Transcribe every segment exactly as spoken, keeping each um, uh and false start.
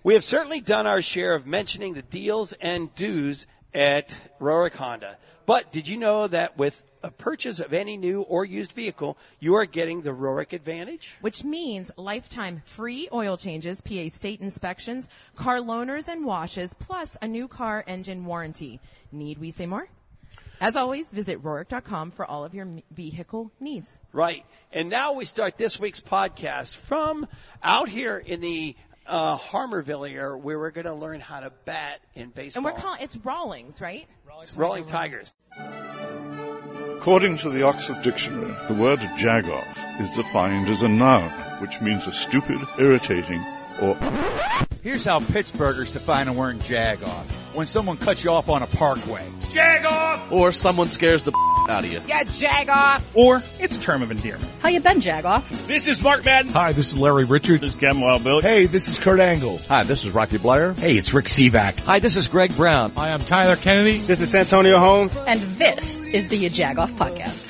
We have certainly done our share of mentioning the deals and do's at Rorick Honda. But did you know that with a purchase of any new or used vehicle, you are getting the Rorick Advantage? Which means lifetime free oil changes, P A state inspections, car loaners and washes, plus a new car engine warranty. Need we say more? As always, visit Rorick dot com for all of your vehicle needs. Right. And now we start this week's podcast from out here in the uh, Harmerville area, where we're going to learn how to bat in baseball. And we're calling it's Rawlings, right? Rawlings, Rolling Tigers. According to the Oxford Dictionary, the word jag-off is defined as a noun, which means a stupid, irritating, or... Here's how Pittsburghers define a word jag-off. When someone cuts you off on a parkway. Jag off! Or someone scares the out of you. Yeah, jag off! Or it's a term of endearment. How you been, jag off? This is Mark Madden. Hi, this is Larry Richard. This is Kevin Wild Bill. Hey, this is Kurt Angle. Hi, this is Rocky Blair. Hey, it's Rick Sevac. Hi, this is Greg Brown. Hi, I'm Tyler Kennedy. This is Santonio Holmes. And this is the Jag Off Podcast.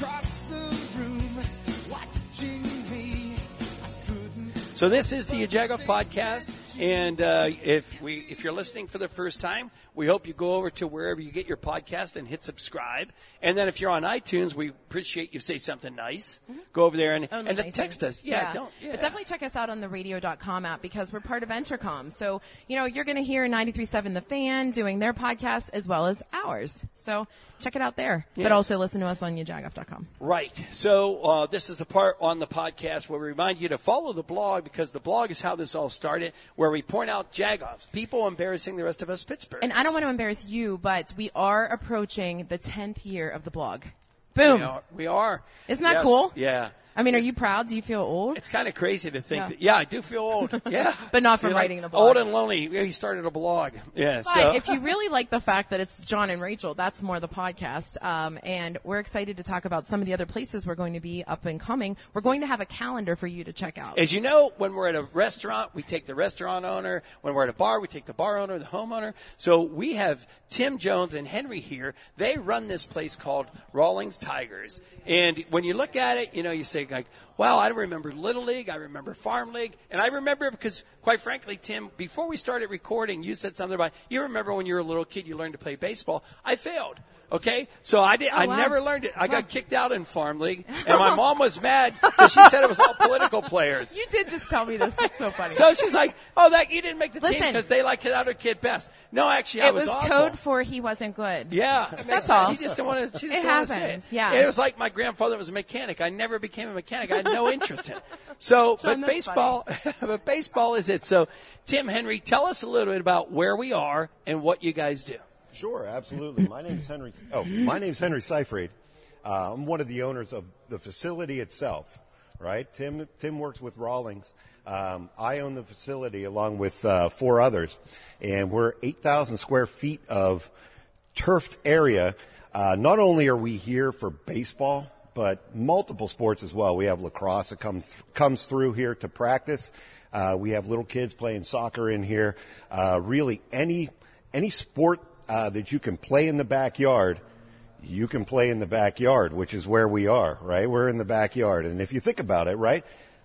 So this is the Jag-off Podcast, and uh, if we if you're listening for the first time, we hope you go over to wherever you get your podcast and hit subscribe. And then if you're on iTunes, we appreciate you say something nice. Mm-hmm. Go over there and, and nice text us. Yeah, yeah. don't. Yeah. But definitely check us out on the radio dot com app because we're part of Entercom. So, you know, you're going to hear ninety-three point seven The Fan doing their podcast as well as ours. So check it out there. Yes. But also listen to us on jag off dot com. Right. So uh, this is the part on the podcast where we remind you to follow the blog because the blog is how this all started, where we point out jag-offs, people embarrassing the rest of us Pittsburghers. And I don't want to embarrass you, but we are approaching the tenth year of the blog. Boom. We are. We are. Isn't that yes. cool? Yeah. I mean, are you proud? Do you feel old? It's kind of crazy to think yeah. that. Yeah, I do feel old. Yeah. But not from You're writing like the blog. Old and lonely. Yeah, he started a blog. Yeah. But so. if you really like the fact that it's John and Rachel, that's more the podcast. Um, and we're excited to talk about some of the other places we're going to be up and coming. We're going to have a calendar for you to check out. As you know, when we're at a restaurant, we take the restaurant owner. When we're at a bar, we take the bar owner, the homeowner. So we have Tim Jones and Henry here. They run this place called Rawlings Tigers. And when you look at it, you know, you say like, wow, I remember Little League, I remember Farm League, and I remember because, quite frankly, Tim, before we started recording, you said something about, you remember when you were a little kid, you learned to play baseball. I failed. Okay, so I did. Oh, I wow. never learned it. I wow. got kicked out in Farm League, and my mom was mad because she said it was all political players. You did just tell me this. It's so funny. So she's like, "Oh, that you didn't make the Listen, team because they like the other kid best." No, actually, I it was, was awful. code for he wasn't good. Yeah, that's all. She just didn't want to. She just it didn't want happens. to say it. Yeah, it was like my grandfather was a mechanic. I never became a mechanic. I had no interest in it. So, John, but baseball, but baseball is it. So, Tim, Henry, tell us a little bit about where we are and what you guys do. Sure, absolutely. My name is Henry. Oh, my name is Henry Seifried. Uh, I'm one of the owners of the facility itself. Right, Tim. Tim works with Rawlings. Um, I own the facility along with uh, four others, and we're eight thousand square feet of turfed area. Uh, not only are we here for baseball, but multiple sports as well. We have lacrosse that comes th- comes through here to practice. Uh, we have little kids playing soccer in here. Uh, really, any any sport. Uh, that you can play in the backyard, you can play in the backyard, which is where we are, right? We're in the backyard. And if you think about it, right,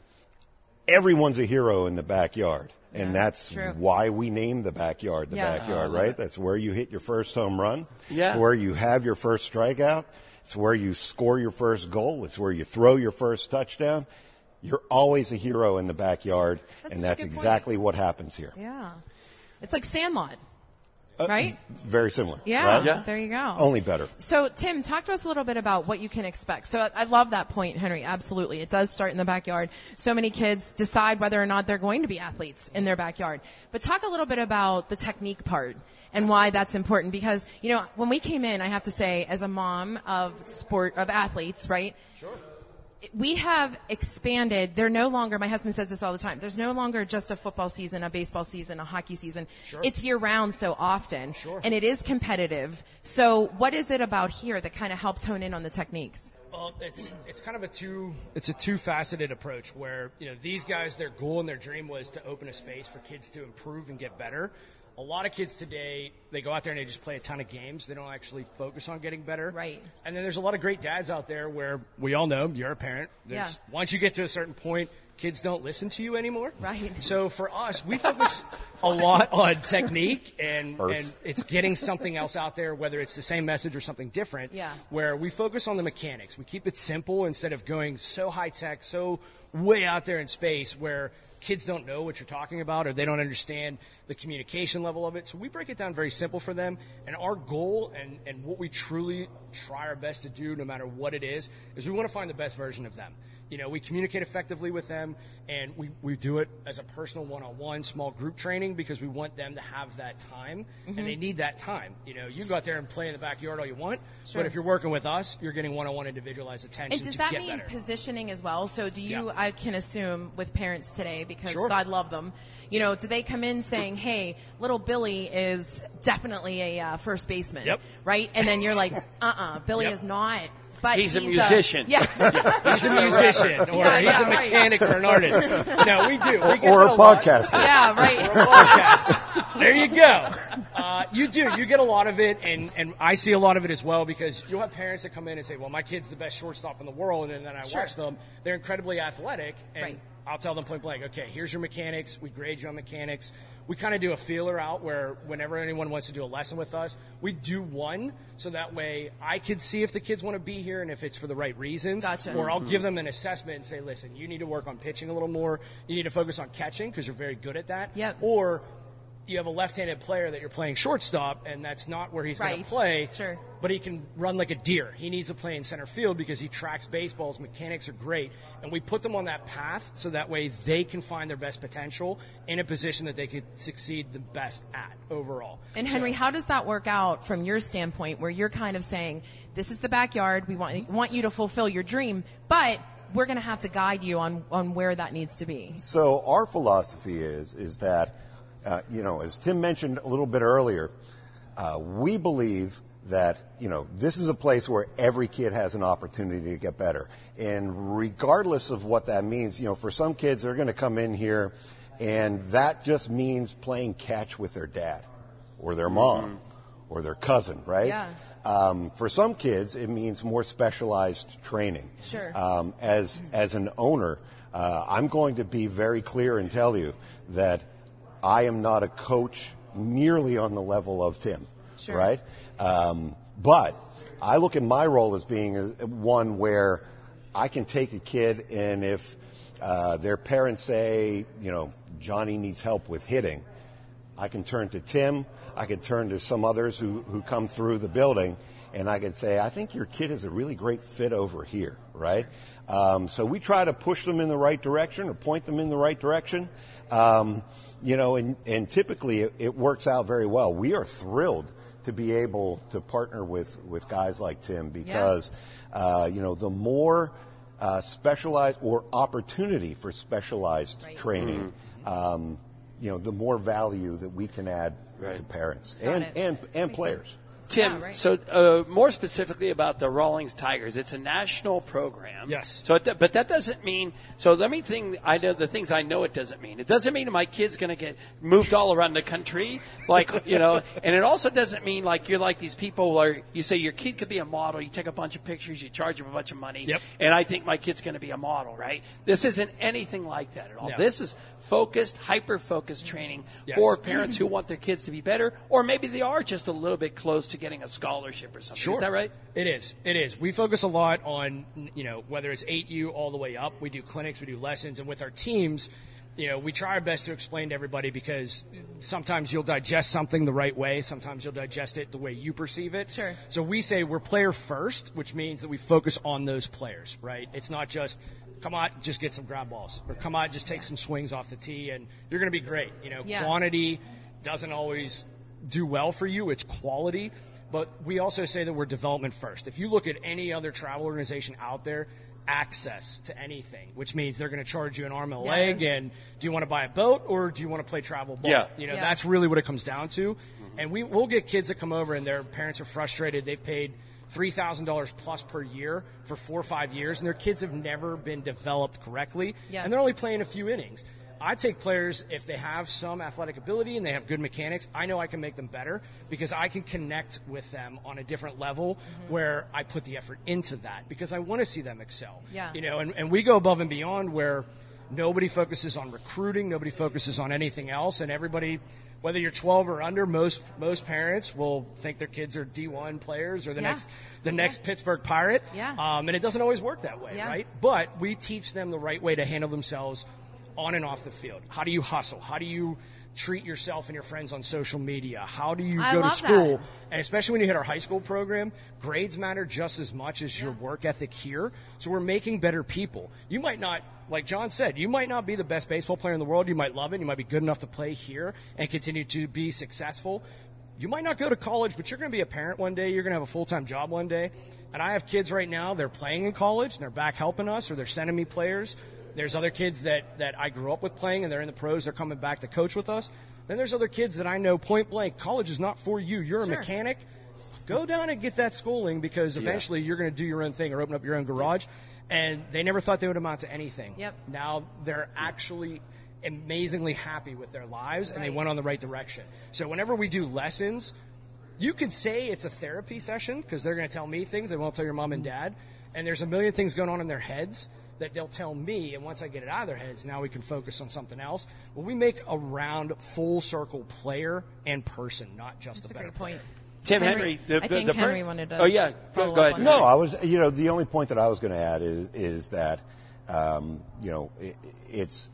everyone's a hero in the backyard. And yeah, that's true. why we named the backyard the yeah. backyard, oh, right? it. That's where you hit your first home run. Yeah. It's where you have your first strikeout. It's where you score your first goal. It's where you throw your first touchdown. You're always a hero in the backyard, that's and that's exactly point. what happens here. Yeah. It's like Sandlot. Uh, right? Very similar. Yeah, right? yeah, there you go. Only better. So, Tim, talk to us a little bit about what you can expect. So, I love that point, Henry. Absolutely. It does start in the backyard. So many kids decide whether or not they're going to be athletes in their backyard. But talk a little bit about the technique part and why that's important. Because, you know, when we came in, I have to say, as a mom of sport, of athletes, right? Sure. We have expanded. They're no longer, my husband says this all the time, there's no longer just a football season, a baseball season, a hockey season. Sure. It's year-round so often. Sure. And it is competitive. So what is it about here that kind of helps hone in on the techniques? Well, it's it's kind of a two it's a two-faceted approach where, you know, these guys, their goal and their dream was to open a space for kids to improve and get better. A lot of kids today, they go out there and they just play a ton of games. They don't actually focus on getting better. Right. And then there's a lot of great dads out there where we all know, you're a parent. There's, yeah. Once you get to a certain point, kids don't listen to you anymore. Right. So for us, we focus a lot on technique, and, Hurts. and it's getting something else out there, whether it's the same message or something different, Yeah. where we focus on the mechanics. We keep it simple instead of going so high-tech, so way out there in space where kids don't know what you're talking about or they don't understand the communication level of it. So we break it down very simple for them. And our goal and, and what we truly try our best to do, no matter what it is, is we want to find the best version of them. You know, we communicate effectively with them, and we, we do it as a personal one-on-one small group training because we want them to have that time, Mm-hmm. and they need that time. You know, you go out there and play in the backyard all you want, Sure. but if you're working with us, you're getting one-on-one individualized attention And does to that get mean better. positioning as well? So do you, Yeah. I can assume with parents today, because Sure. God love them, you know, do they come in saying, hey, little Billy is definitely a uh, first baseman, Yep. right? And then you're like, uh-uh, Billy Yep. is not. But He's a he's musician. yeah. He's a musician, or Yeah, he's yeah, a right. mechanic or an artist. No, we do. We get Or that a lot. podcaster. yeah, right. Podcast. There you go. Uh, you do. You get a lot of it, and, and I see a lot of it as well, because you'll have parents that come in and say, well, my kid's the best shortstop in the world, and then I Sure. watch them. They're incredibly athletic, and Right. I'll tell them point blank, okay, here's your mechanics. We grade you on mechanics. We kind of do a feeler out where whenever anyone wants to do a lesson with us, we do one, so that way I can see if the kids want to be here and if it's for the right reasons. Gotcha. Or I'll give them an assessment and say, listen, you need to work on pitching a little more. You need to focus on catching because you're very good at that. Yep. Or you have a left-handed player that you're playing shortstop, and that's not where he's going Right. to play. Sure. But he can run like a deer. He needs to play in center field because he tracks baseballs. Mechanics are great. And we put them on that path so that way they can find their best potential in a position that they could succeed the best at overall. And Henry, how does that work out from your standpoint, where you're kind of saying, this is the backyard, we want, want you to fulfill your dream, but we're going to have to guide you on, on where that needs to be? So our philosophy is is that, uh, you know, as Tim mentioned a little bit earlier, uh, we believe that, you know, this is a place where every kid has an opportunity to get better. And regardless of what that means, you know, for some kids, they're going to come in here and that just means playing catch with their dad or their mom or their cousin, right? Yeah. Um, for some kids, it means more specialized training. Sure. Um, as as an owner, uh, I'm going to be very clear and tell you that I am not a coach nearly on the level of Tim. Sure. Right? Um, but I look at my role as being a, one where I can take a kid, and if uh, their parents say, you know, Johnny needs help with hitting, I can turn to Tim. I can turn to some others who, who come through the building, and I can say, I think your kid is a really great fit over here, right? Um, so we try to push them in the right direction or point them in the right direction. Um, you know, and, and typically it, it works out very well. We are thrilled to be able to partner with, with guys like Tim because, yeah. uh, you know, the more uh, specialized or opportunity for specialized right. training, mm-hmm. um, you know, the more value that we can add right. to parents Got and, it. and, and Makes players. sense. Tim, Yeah, right. so uh, more specifically about the Rawlings Tigers, it's a national program. Yes. So, it, but that doesn't mean. So let me think. I know the things I know it doesn't mean. It doesn't mean my kid's going to get moved all around the country, like you know. And it also doesn't mean like you're like these people where you say your kid could be a model. You take a bunch of pictures, you charge them a bunch of money. Yep. And I think my kid's going to be a model, right? This isn't anything like that at all. No. This is focused, hyper-focused training Yes. for parents who want their kids to be better, or maybe they are just a little bit close to getting a scholarship or something. Sure. Is that right? It is. It is. We focus a lot on, you know, whether it's eight U all the way up. We do clinics, we do lessons, and with our teams, you know, we try our best to explain to everybody because sometimes you'll digest something the right way. Sometimes you'll digest it the way you perceive it. Sure. So we say we're player first, which means that we focus on those players, right? It's not just, come on, just get some ground balls, or come on, just take some swings off the tee, and you're going to be great. You know, Yeah. quantity doesn't always do well for you. It's quality. But we also say that we're development first. If you look at any other travel organization out there, access to anything, which means they're going to charge you an arm and a Yes. leg, and do you want to buy a boat or do you want to play travel ball? Yeah. You know, Yeah. that's really what it comes down to. And we, we'll get kids that come over and their parents are frustrated. They've paid three thousand dollars plus per year for four or five years, and their kids have never been developed correctly, Yeah. and they're only playing a few innings. I take players, if they have some athletic ability and they have good mechanics, I know I can make them better because I can connect with them on a different level Mm-hmm. where I put the effort into that because I want to see them excel. Yeah. You know, and, and we go above and beyond where Nobody focuses on recruiting. Nobody focuses on anything else. And everybody, whether you're twelve or under, most most parents will think their kids are D one players or the Yeah. next the next yeah. Pittsburgh Pirate. Yeah. Um, and it doesn't always work that way, yeah. right? But we teach them the right way to handle themselves on and off the field. How do you hustle? How do you treat yourself and your friends on social media? How do you I go to love school? that. And especially when you hit our high school program, grades matter just as much as your work ethic here. So we're making better people. You might not, like John said, you might not be the best baseball player in the world. You might love it. You might be good enough to play here and continue to be successful. You might not go to college, but you're going to be a parent one day. You're going to have a full-time job one day. And I have kids right now, they're playing in college, and they're back helping us, or they're sending me players. There's other kids that, that I grew up with playing, and they're in the pros. They're coming back to coach with us. Then there's other kids that I know point blank, college is not for you. You're a Sure. mechanic. Go down and get that schooling because eventually yeah. you're going to do your own thing or open up your own garage. And they never thought they would amount to anything. Yep. Now they're actually amazingly happy with their lives, and right. they went on the right direction. So whenever we do lessons, you could say it's a therapy session because they're going to tell me things they won't tell your mom and dad. And there's a million things going on in their heads that they'll tell me, and once I get it out of their heads, now we can focus on something else. Well, we make a round, full-circle player and person, not just That's a a better great point. Tim Henry, Henry, the, I the, think the Henry per- wanted to Oh yeah, go, follow go up ahead. on No, that. I was, you know, the only point that I was going to add is, is that, um, you know, it, it's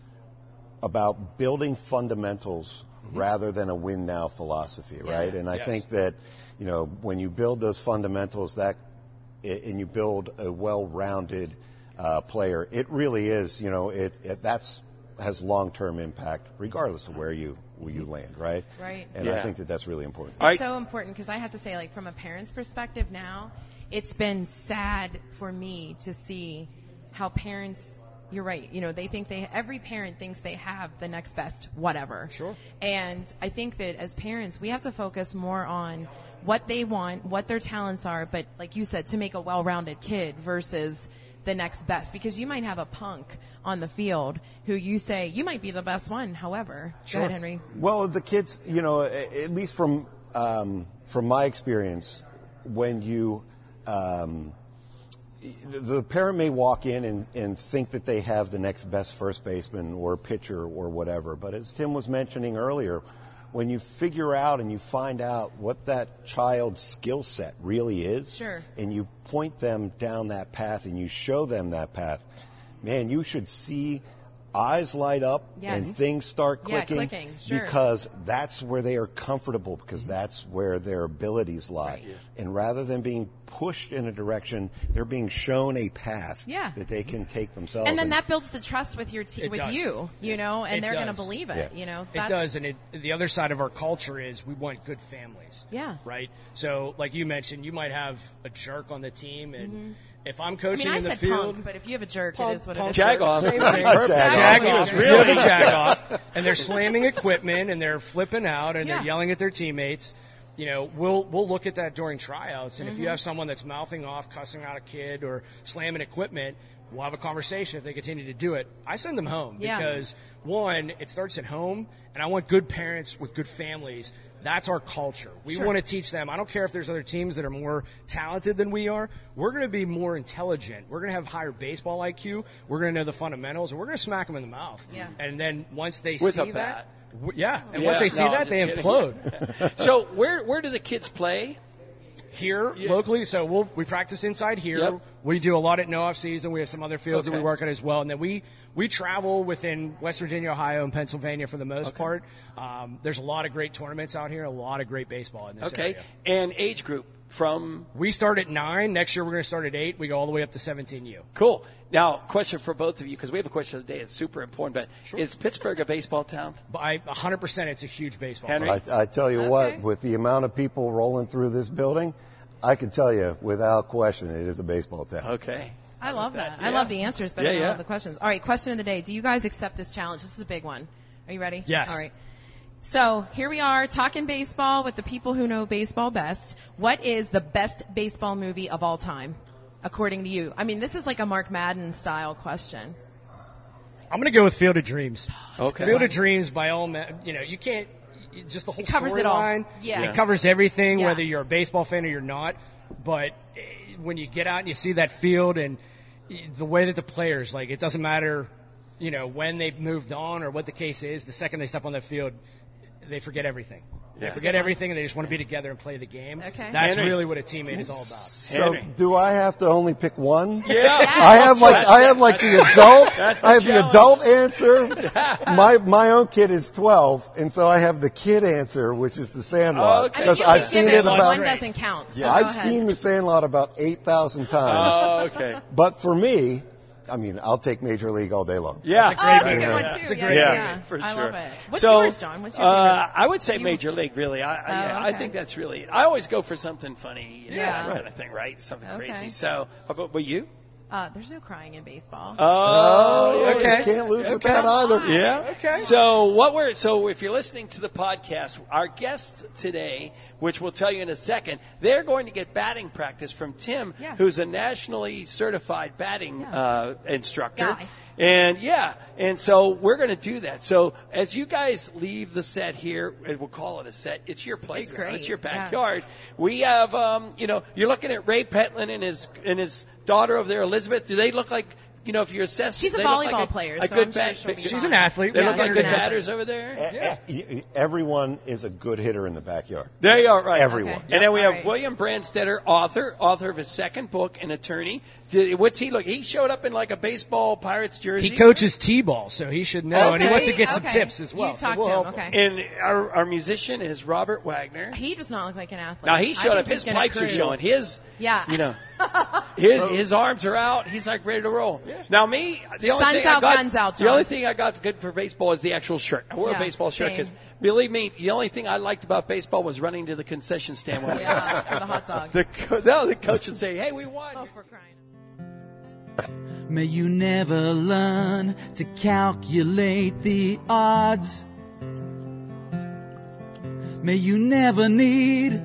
about building fundamentals mm-hmm. rather than a win now philosophy, Yeah. right? And I Yes. think that, you know, when you build those fundamentals that, and you build a well-rounded uh, player, it really is, you know, it, it that's has long-term impact regardless of where you where you land, right? Right. And Yeah. I think that that's really important. It's right. so important because I have to say, like, from a parent's perspective now, it's been sad for me to see how parents, you're right, you know, they think they, every parent thinks they have the next best whatever. Sure. And I think that as parents, we have to focus more on what they want, what their talents are, but like you said, to make a well-rounded kid versus the next best, because you might have a punk on the field who you say you might be the best one. However, Sure. go ahead, Henry. Well, the kids, you know, a- at least from um, from my experience, when you um, the, the parent may walk in and, and think that they have the next best first baseman or pitcher or whatever, but as Tim was mentioning earlier, when you figure out and you find out what that child's skill set really is, Sure. and you point them down that path and you show them that path, man, you should see eyes light up Yes. and things start Yeah, clicking, clicking, sure. because that's where they are comfortable, because that's where their abilities lie. Right. And rather than being pushed in a direction, they're being shown a path Yeah. that they can take themselves. And then that builds the trust with your te- It with does. you, you know, and It they're going to does. believe it, Yeah. you know. It That's- does, and it, the other side of our culture is we want good families. Yeah. Right? So, like you mentioned, you might have a jerk on the team, and if I'm I coaching mean, I in the said field... punk, but if you have a jerk, Punk, it is what punk, it is. Jagoff. Same I thing. mean, perfect. Jag Jag off. off, really jag off, and they're slamming equipment and they're flipping out and Yeah. they're yelling at their teammates. You know, we'll we'll look at that during tryouts, and if Mm-hmm. you have someone that's mouthing off, cussing out a kid, or slamming equipment, we'll have a conversation if they continue to do it. I send them home Yeah. because one, it starts at home, and I want good parents with good families. That's our culture. We Sure. want to teach them. I don't care if there's other teams that are more talented than we are. We're going to be more intelligent. We're going to have higher baseball I Q. We're going to know the fundamentals, and we're going to smack them in the mouth. Yeah. And then once they With see a bat. that, w- yeah. And Yeah. once they see No, that, I'm they just kidding. implode. So where where do the kids play? Here locally, so we'll, we practice inside here. Yep. We do a lot at no off season. We have some other fields that Okay. we work at as well, and then we we travel within West Virginia, Ohio, and Pennsylvania for the most part. Um, there's a lot of great tournaments out here, a lot of great baseball in this Okay, area. and age group from We start at nine. Next year we're going to start at eight. We go all the way up to seventeen U. cool. Now, question for both of you because we have a question of the day. It's super important. But is Pittsburgh a baseball town? By one hundred percent, it's a huge baseball. Henry? team. I, I tell you Okay. what, with the amount of people rolling through this building, I can tell you without question it is a baseball town. Okay. I love that. I Yeah. love the answers better Yeah, than yeah. all the questions. All right, question of the day. Do you guys accept this challenge? This is a big one. Are you ready? Yes. All right. So here we are talking baseball with the people who know baseball best. What is the best baseball movie of all time, according to you? I mean, this is like a Mark Madden style question. I'm going to go with Field of Dreams. Okay. Field of Dreams, by all me- you know, you can't you- just the whole It covers it all. storyline. Yeah. It covers everything, Yeah. whether you're a baseball fan or you're not. But eh, when you get out and you see that field and eh, the way that the players, like, it doesn't matter you know, when they moved on or what the case is, the second they step on that field, they forget everything. They Yeah. forget everything, and they just want to be together and play the game. Okay. That's Henry. really what a teammate is all about. So Henry. do I have to only pick one? Yeah. I have like I have like the adult. That's the I have the challenge. adult answer. My my own kid is twelve, and so I have the kid answer, which is the Sandlot, Oh, okay. I mean, because you I've can seen give it it, but about. one doesn't count. So Yeah, go I've ahead. seen the Sandlot about eight thousand times. Oh, okay. But for me, I mean, I'll take Major League all day long. Yeah. That's a Oh, great that's a movie. good one Yeah. too. It's a yeah, great yeah, movie. yeah. For I sure. love it. What's so, yours, John? What's your uh, favorite? I would say You- Major League, really. I, I, Oh, yeah, I okay. think that's really, I always go for something funny, you know, Yeah. that kind of thing, right? Something Okay. crazy. So, how about but you? Uh, there's no crying in baseball. Oh, Oh, okay. you can't lose with that either. Yeah. Okay. So what we're so if you're listening to the podcast, our guest today, which we'll tell you in a second, they're going to get batting practice from Tim, Yeah. who's a nationally certified batting Yeah. uh, instructor. Guy. And yeah, and so we're going to do that. So as you guys leave the set here, and we'll call it a set. It's your playground. It's great. your Yeah. backyard. We have, um, you know, you're looking at Ray Petlin and his and his daughter over there, Elizabeth. Do they look like? You know, if you assess, She's a they look like volleyball player, a so good I'm sure bat- she'll be She's fine. an athlete. They Yeah, look like she's good an athlete. batters over there. Yeah. Everyone is a good hitter in the backyard. There you are, right? Everyone. Okay. And then we All have right. William Brandstetter, author, author of his second book, an attorney. Did, what's he look? He showed up in like a baseball Pirates jersey. He coaches T-ball, so he should know, and he Okay, wants to get some okay. tips as well. You so talk we'll to him, help okay. And our, our musician is Robert Wagner. He does not look like an athlete. Now he I showed think up. he's His gonna pipes are cruise. showing. His, Yeah. you know, his his arms are out. He's like ready to roll. Now me, the only Sun's thing I out, got, guns out, the John. only thing I got good for baseball is the actual shirt. I wore Yeah, a baseball shirt same. because believe me, the only thing I liked about baseball was running to the concession stand when Yeah, for the hot dog. the co- no, the coach would say, "Hey, we won." Oh, for crying. May you never learn to calculate the odds. May you never need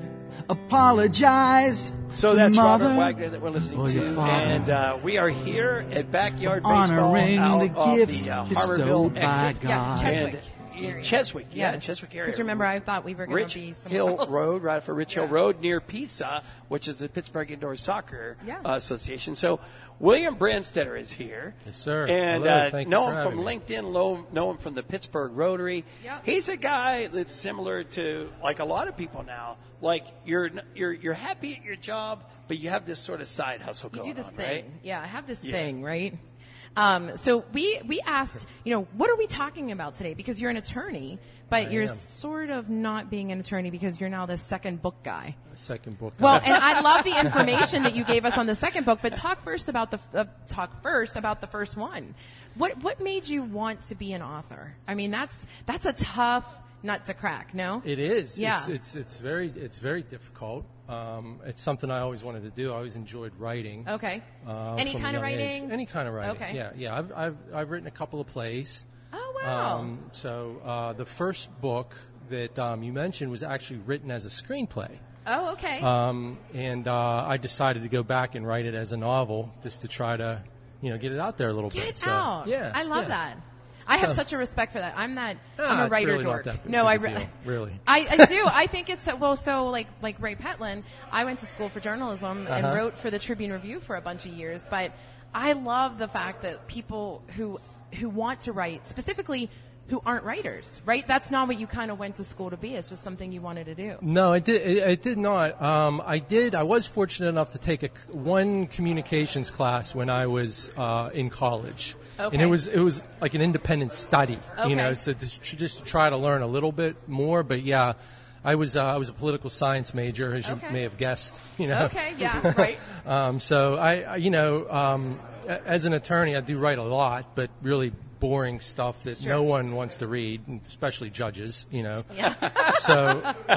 apologize So to that's mother Robert Wagner that we're listening or your to, father. and uh, we are here at Backyard Baseball honoring out the of gifts the uh, bestowed Harborville by exit. God. Yes, Cheswick. And, area. Cheswick, yeah, Yes. Cheswick area. Because remember, I thought we were going Rich to be somewhere Hill else. Road, right for Rich Hill Yeah. Road, near PISA, which is the Pittsburgh Indoor Soccer Yeah. uh, Association. So William Brandstetter is here. Yes, sir. And Hello, uh, thank you know for him having from me. LinkedIn, lo- know him from the Pittsburgh Rotary. Yep. He's a guy that's similar to like a lot of people now. Like you're you're you're happy at your job, but you have this sort of side hustle You going do this on, thing. right? Yeah, I have this Yeah. thing, right? Um, so we, we asked, you know, what are we talking about today? Because you're an attorney, but I you're am. sort of not being an attorney because you're now the second book guy. Second book. Well, and I love the information that you gave us on the second book, but talk first about the uh, talk first about the first one. What what made you want to be an author? I mean, that's that's a tough nut to crack. No, It is. Yeah. It's, it's it's very it's very difficult. Um, it's something I always wanted to do. I always enjoyed writing. Okay. uh, Any from a kind of young age. writing? Any kind of writing. Okay. Yeah, yeah. I've I've I've written a couple of plays. Oh wow. Um, so uh, the first book that um, you mentioned was actually written as a screenplay. oh okay. Um, and uh, I decided to go back and write it as a novel just to try to, you know, get it out there a little bit. Get So, out. Yeah. I love yeah. that. I have So- such a respect for that. I'm not. Ah, I'm a it's writer really not dork. that big No, of a I re- deal, really. I, I do. I think it's well. So like like Ray Petlin, I went to school for journalism and Uh-huh. wrote for the Tribune Review for a bunch of years. But I love the fact that people who who want to write, specifically who aren't writers, right? That's not what you kind of went to school to be. It's just something you wanted to do. No, I did. It, it did not. Um, I did. I was fortunate enough to take a, one communications class when I was uh, in college, Okay. and it was it was like an independent study. Okay. You know, so just, just to try to learn a little bit more. But yeah, I was uh, I was a political science major, as you Okay. may have guessed. You know. Okay. Yeah. Right. Um, so I, I, you know, um, a- as an attorney, I do write a lot, but really boring stuff that Sure. no one wants to read, especially judges. You know. Yeah. So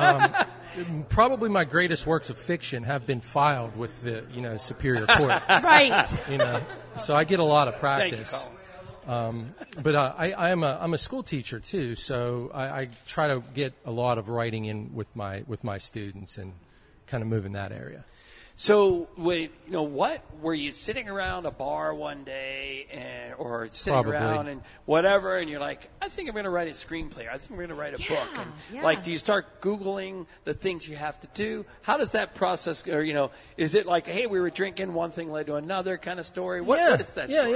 um, probably my greatest works of fiction have been filed with the you know Superior Court. Right. You know, so I get a lot of Thank you, practice. Colin. Um, but uh, I, I am a I'm a school teacher too, so I, I try to get a lot of writing in with my with my students and kind of move in that area. So, wait, you know, what were you sitting around a bar one day, and or sitting Probably. around and whatever, and you're like, I think I'm going to write a screenplay. I think I'm going to write a book. And yeah. like, do you start Googling the things you have to do? How does that process, or you know, is it like, hey, we were drinking, one thing led to another kind of story? What, yeah, what is that yeah, story? yeah.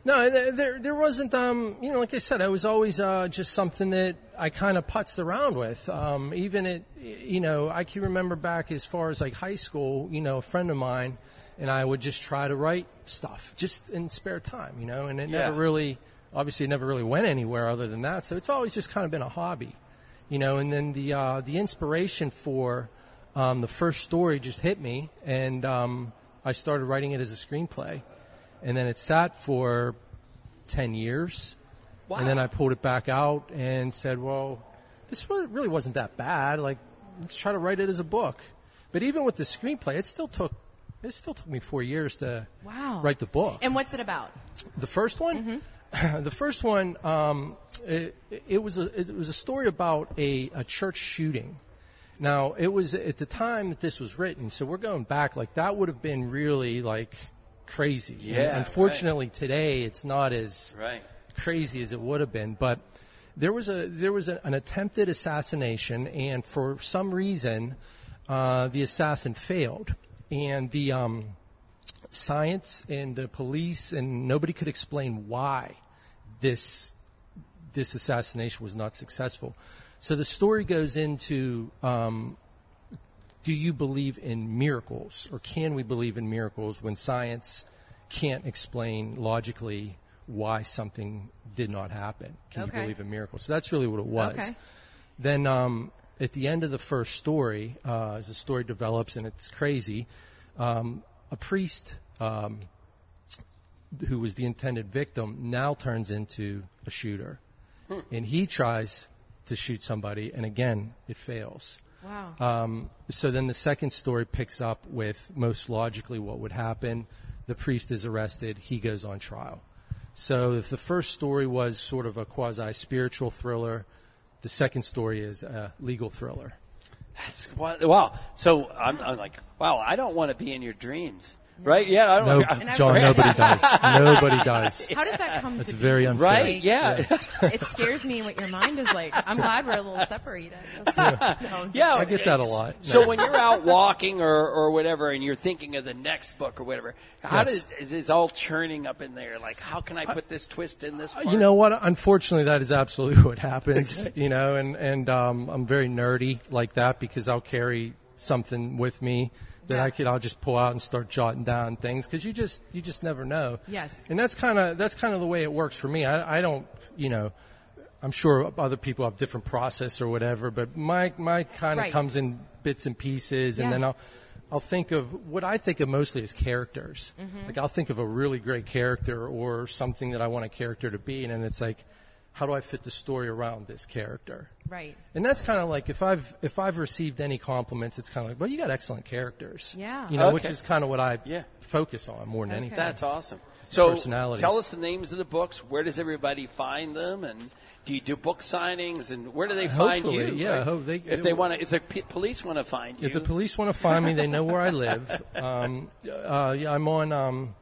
No, there there wasn't. Um, you know, like I said, I was always uh, just something that I kind of putzed around with. Um, even at, you know, I can remember back as far as like high school. You know, a friend of mine and I would just try to write stuff just in spare time. You know, and it Yeah. never really, obviously, it never really went anywhere other than that. So it's always just kind of been a hobby. You know, and then the uh, the inspiration for um, the first story just hit me, and um, I started writing it as a screenplay. And then it sat for ten years. Wow. And then I pulled it back out and said, well, this really really wasn't that bad. Like, let's try to write it as a book. But even with the screenplay, it still took it still took me four years to Wow. write the book. And what's it about? The first one? The first one, um, it, it was a it was a story about a, a church shooting. Now, it was at the time that this was written, so we're going back, like, that would have been really, like, crazy. Yeah, And unfortunately, today it's not as Right. crazy as it would have been. But there was a there was a, an attempted assassination, and for some reason, uh, the assassin failed, and the um, science and the police and nobody could explain why this this assassination was not successful. So the story goes into, um, do you believe in miracles, or can we believe in miracles when science can't explain logically why something did not happen? Can Okay. you believe in miracles? So that's really what it was. Okay. Then um, at the end of the first story, uh, as the story develops and it's crazy, um, a priest um, who was the intended victim now turns into a shooter. And he tries to shoot somebody, and again, it fails. Wow. Um, so then the second story picks up with most logically what would happen. The priest is arrested. He goes on trial. So if the first story was sort of a quasi-spiritual thriller, the second story is a legal thriller. That's, wow. So I'm, I'm like, wow, I don't want to be in your dreams. Right? Yeah. I don't No, I, John, nobody does. Nobody does. How does that come That's to very be? unfair. Right? Yeah. It scares me what your mind is like. I'm glad we're a little separated. No, Yeah. I get that a lot. So No. when you're out walking or, or whatever, and you're thinking of the next book or whatever, how Yes. does is it all churning up in there? Like, how can I put this twist in this part? You know what? Unfortunately, that is absolutely what happens. You know, and and um, I'm very nerdy like that because I'll carry something with me that Yeah. I could I'll just pull out and start jotting down things because you just you just never know. Yes. And that's kind of that's kind of the way it works for me. I I don't you know. I'm sure other people have different process or whatever, but my my kind of Right. comes in bits and pieces, and Yeah. then I'll I'll think of what I think of mostly as characters. Mm-hmm. Like I'll think of a really great character or something that I want a character to be, and then it's like, how do I fit the story around this character? Right. And that's kind of like if I've if I've received any compliments, it's kind of like, well, you got excellent characters. Yeah. You know, which Okay. is kind of what I Yeah. focus on more than Okay. anything. That's awesome. So personalities. tell us the names of the books. Where does everybody find them? And do you do book signings? And where do they find Hopefully, you? yeah, right? hope they- if they want to, if the p- police want to find you, If the police want to find me, they know where I live. Um, uh, yeah, I'm on. Um,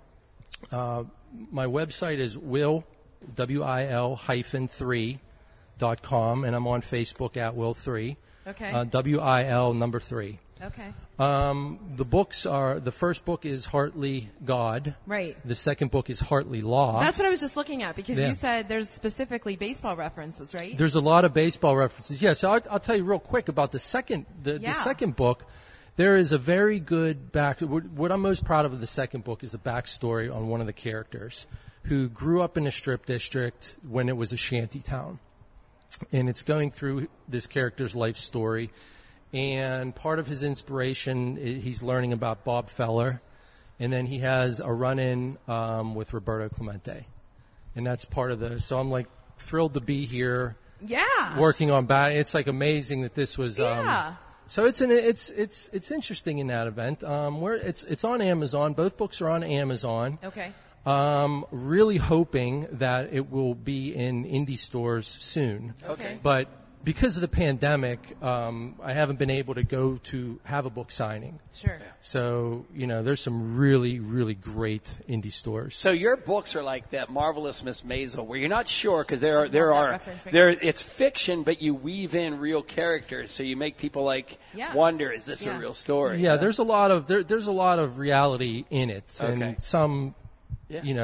uh, my website is will w i l hyphen three dot com, and I'm on Facebook at will three. Okay. Uh, W I L number three. Okay. Um, the books are the first book is Hartley God. Right. The second book is Hartley Law. That's what I was just looking at because Yeah. you said there's specifically baseball references, right? There's a lot of baseball references. Yeah, so I'll, I'll tell you real quick about the second, the, Yeah. the second book. There is a very good back. What what I'm most proud of of the second book is a backstory on one of the characters who grew up in a strip district when it was a shanty town, and it's going through this character's life story. And part of his inspiration, i- he's learning about Bob Feller, and then he has a run-in um, with Roberto Clemente, and that's part of the. So I'm like thrilled to be here. Yeah. Working on bat. It's like amazing that this was. Um, Yeah. So it's an it's it's it's interesting in that event. Um, where it's it's on Amazon. Both books are on Amazon. Okay. Um, really hoping that it will be in indie stores soon. Okay. But because of the pandemic, um, I haven't been able to go to have a book signing. Sure. So you know, there's some really really great indie stores. So your books are like that marvelous Miss Maisel, where you're not sure because there are there that are reference right there it's fiction, but you weave in real characters, so you make people like Yeah. wonder, is this Yeah. a real story? Yeah, there's a lot of there, there's a lot of reality in it, Okay. and some, Yeah. you know,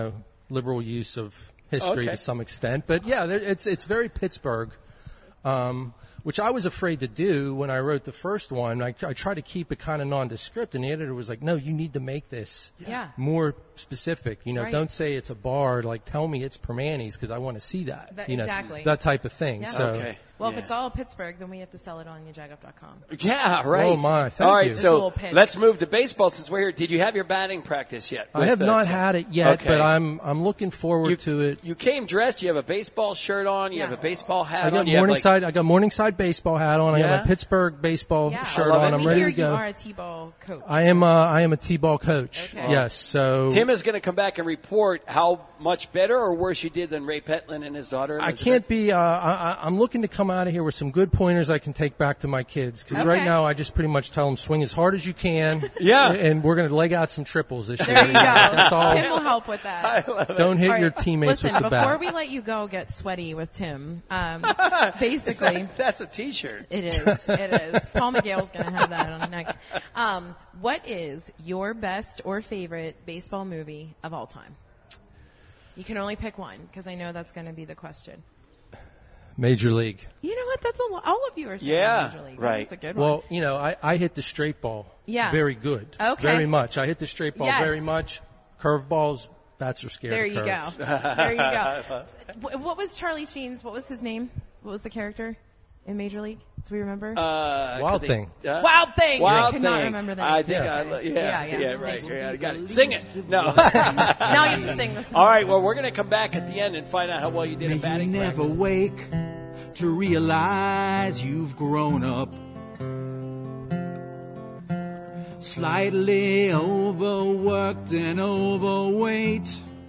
liberal use of history Okay. to some extent. But yeah, there, it's it's very Pittsburgh, um, which I was afraid to do when I wrote the first one. I, I tried to keep it kind of nondescript, and the editor was like, "No, you need to make this Yeah. more specific. You know, Right. don't say it's a bar. Like, tell me it's Permanis because I want to see that. That- you know, exactly. that type of thing." Yeah. So. Okay. Well, Yeah. if it's all Pittsburgh, then we have to sell it on you jag off dot com. Yeah, right. Oh, my. Thank All right, you. Just a so little pitch. let's move to baseball since we're here. Did you have your batting practice yet? I with have the not team? had it yet, Okay. but I'm I'm looking forward You, to it. you came dressed. You have a baseball shirt on. You Yeah. have a baseball hat I got on. You have, like- Morningside. I got Morningside baseball hat on. I Yeah? got my Pittsburgh baseball Yeah. shirt I love on. it. I'm we ready hear to go. you are a T-ball coach. I am. Uh, I am a T-ball coach. Okay. Yes. So Tim is going to come back and report how much better or worse you did than Ray Petlin and his daughter. I Elizabeth. can't be. Uh, I, I- I'm looking to come out of here with some good pointers I can take back to my kids. Because right Okay. now I just pretty much tell them swing as hard as you can. Yeah. And we're going to leg out some triples this year. There you go. That's all. Tim will help with that. Don't hit All right, your teammates Listen, with the before bat. we let you go get sweaty with Tim, um, Is basically, that- that's a T-shirt. it is. It is. Paul McGill's going to have that on next. Um, what is your best or favorite baseball movie of all time? You can only pick one because I know that's going to be the question. Major League. You know what? That's a lot. All of you are saying Yeah, Major League. right. That's a good one. Well, you know, I, I hit the straight ball Yeah. very good. Okay. Very much. I hit the straight ball Yes. very much. Curveballs, bats are scared There of you curves. go. There you go. Wh- What was Charlie Sheen's? What was his name? What was the character in Major League? Do we remember? Uh, Wild could they- Thing. uh, Wild Thing. Wild I could not Thing. remember that. I think. Okay. I, lo- yeah, Yeah, yeah. yeah, right. Thanks. Yeah, I got it. Sing it. No. Now you have to sing this song. All right. Well, we're going to come back at the end and find out how well you did May at you batting never practice. wake to realize you've grown up. Slightly overworked and overweight.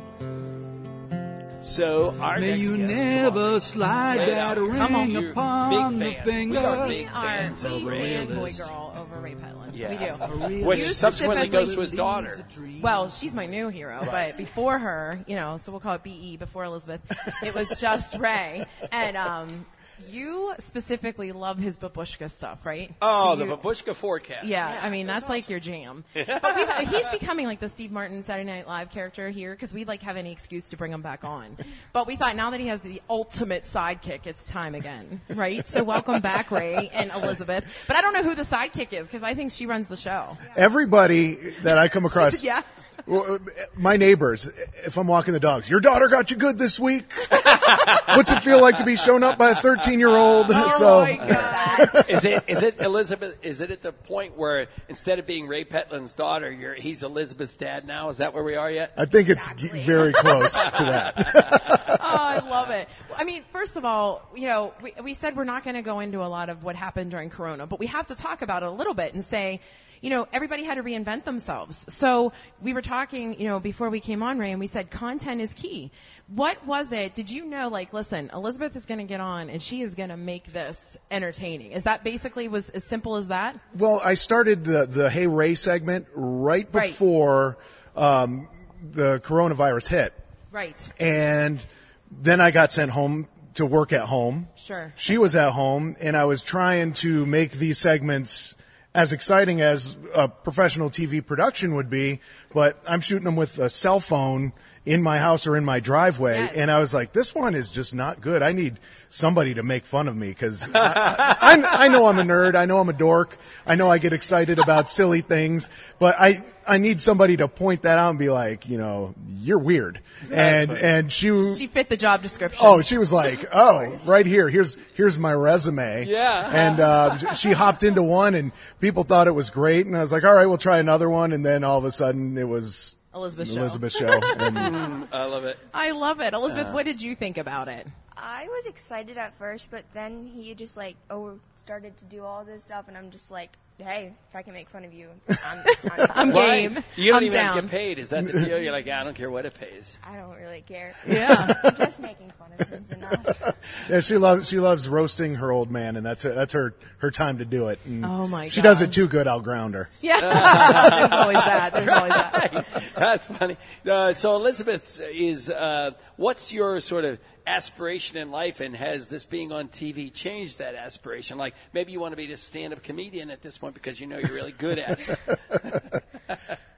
So our May next you guest, never slide Lay it that out. Come on, ring you're upon big the fan. finger. We are We big are fans big of Ray. fanboy girl over Ray Petlin. Yeah. We do. Which You subsequently specifically- goes to his daughter. Well, she's my new hero, but before her, you know, so we'll call it B E before Elizabeth. It was just Ray, and um, you specifically love his babushka stuff, right? Oh, So the you- Babushka forecast. Yeah, I mean that's like your jam. But we've, he's becoming like the Steve Martin Saturday Night Live character here because we'd like have any excuse to bring him back on. But we thought now that he has the ultimate sidekick, it's time again, right? So welcome back, Ray and Elizabeth. But I don't know who the sidekick is because I think she runs the show. Everybody that I come across, Yeah. well, uh, my neighbors, if I'm walking the dogs, your daughter got you good this week. What's it feel like to be shown up by a thirteen-year-old? Oh so, my God. Is it is it Elizabeth? Is it at the point where instead of being Ray Petlin's daughter, you're he's Elizabeth's dad now? Is that where we are yet? I think it's g very close to that. Oh, I love it. I mean, first of all, you know, we, we said we're not going to go into a lot of what happened during Corona, but we have to talk about it a little bit and say, you know, everybody had to reinvent themselves. So we were talking, you know, before we came on, Ray, and we said content is key. What was it? Did you know, like, listen, Elizabeth is going to get on and she is going to make this entertaining? Is that basically was as simple as that? Well, I started the the Hey Ray segment right Right. before um, the coronavirus hit, Right. and then I got sent home to work at home. Sure. She was at home, and I was trying to make these segments as exciting as a professional T V production would be, but I'm shooting them with a cell phone in my house or in my driveway, Yes. and I was like, this one is just not good. I need somebody to make fun of me because I, I, I know I'm a nerd. I know I'm a dork. I know I get excited about silly things, but I I need somebody to point that out and be like, you know, you're weird. And and she She fit the job description. Oh, she was like, oh, right here. Here's here's my resume. Yeah. And uh, she hopped into one, and people thought it was great. And I was like, all right, we'll try another one. And then all of a sudden, it was Elizabeth show. Elizabeth show. And I love it. I love it. Elizabeth, Uh, what did you think about it? I was excited at first, but then he just like oh started to do all this stuff, and I'm just like, hey, if I can make fun of you, I'm, I'm, I'm Right. game. You don't I'm even down. get paid. Is that the deal? You're like, I don't care what it pays. I don't really care. Yeah. Just making fun of him's enough. yeah, she loves she loves roasting her old man, and that's her, that's her her time to do it. And Oh, my She does God. it too good. I'll ground her. Yeah. There's always that. There's always that. That's funny. Uh, so Elizabeth is, uh, what's your sort of aspiration in life, and has this being on T V changed that aspiration? Like maybe you want to be a stand-up comedian at this point because you know you're really good at it. I'm not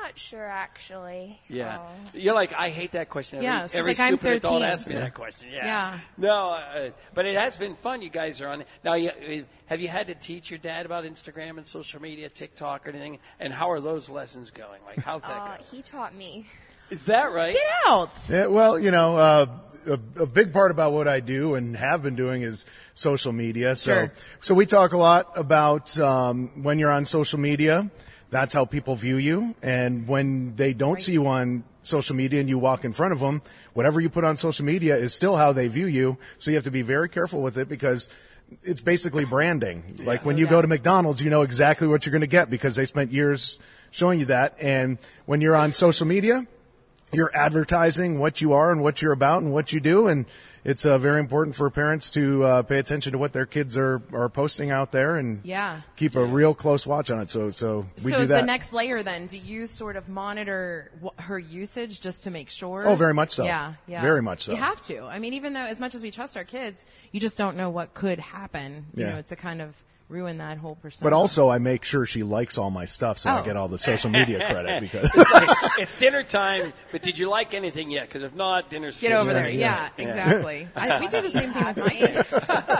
not sure, actually. Yeah. Oh. You're like, I hate that question. Every, Yeah, she's every like, I'm stupid adult thirteen. asks me that question. Yeah. Yeah. No, uh, but it has been fun. You guys are on. Now, you, uh, have you had to teach your dad about Instagram and social media, TikTok, or anything? And how are those lessons going? Like, how's that Uh, going? he taught me. Is that right? Get out. Yeah, well, you know, uh, a, a big part about what I do and have been doing is social media. So, Sure. so we talk a lot about um, when you're on social media. That's how people view you. And when they don't see you on social media and you walk in front of them, whatever you put on social media is still how they view you. So you have to be very careful with it because it's basically branding. Yeah. Like when you Yeah. go to McDonald's, you know exactly what you're going to get because they spent years showing you that. And when you're on social media, you're advertising what you are and what you're about and what you do. And it's uh, very important for parents to uh, pay attention to what their kids are, are posting out there and Yeah. keep a real close watch on it. So, so we so do that. the next layer then, do you sort of monitor wh- her usage just to make sure? Oh, very much so. Yeah, yeah. Very much so. You have to. I mean, even though as much as we trust our kids, you just don't know what could happen, you Yeah. know, to kind of ruin that whole persona. But also, I make sure she likes all my stuff, so I Oh. get all the social media credit. Because It's like, it's dinner time, but did you like anything yet? Because if not, dinner's Get over finished. there. Yeah, Yeah. exactly. I, we do the same thing with my kids.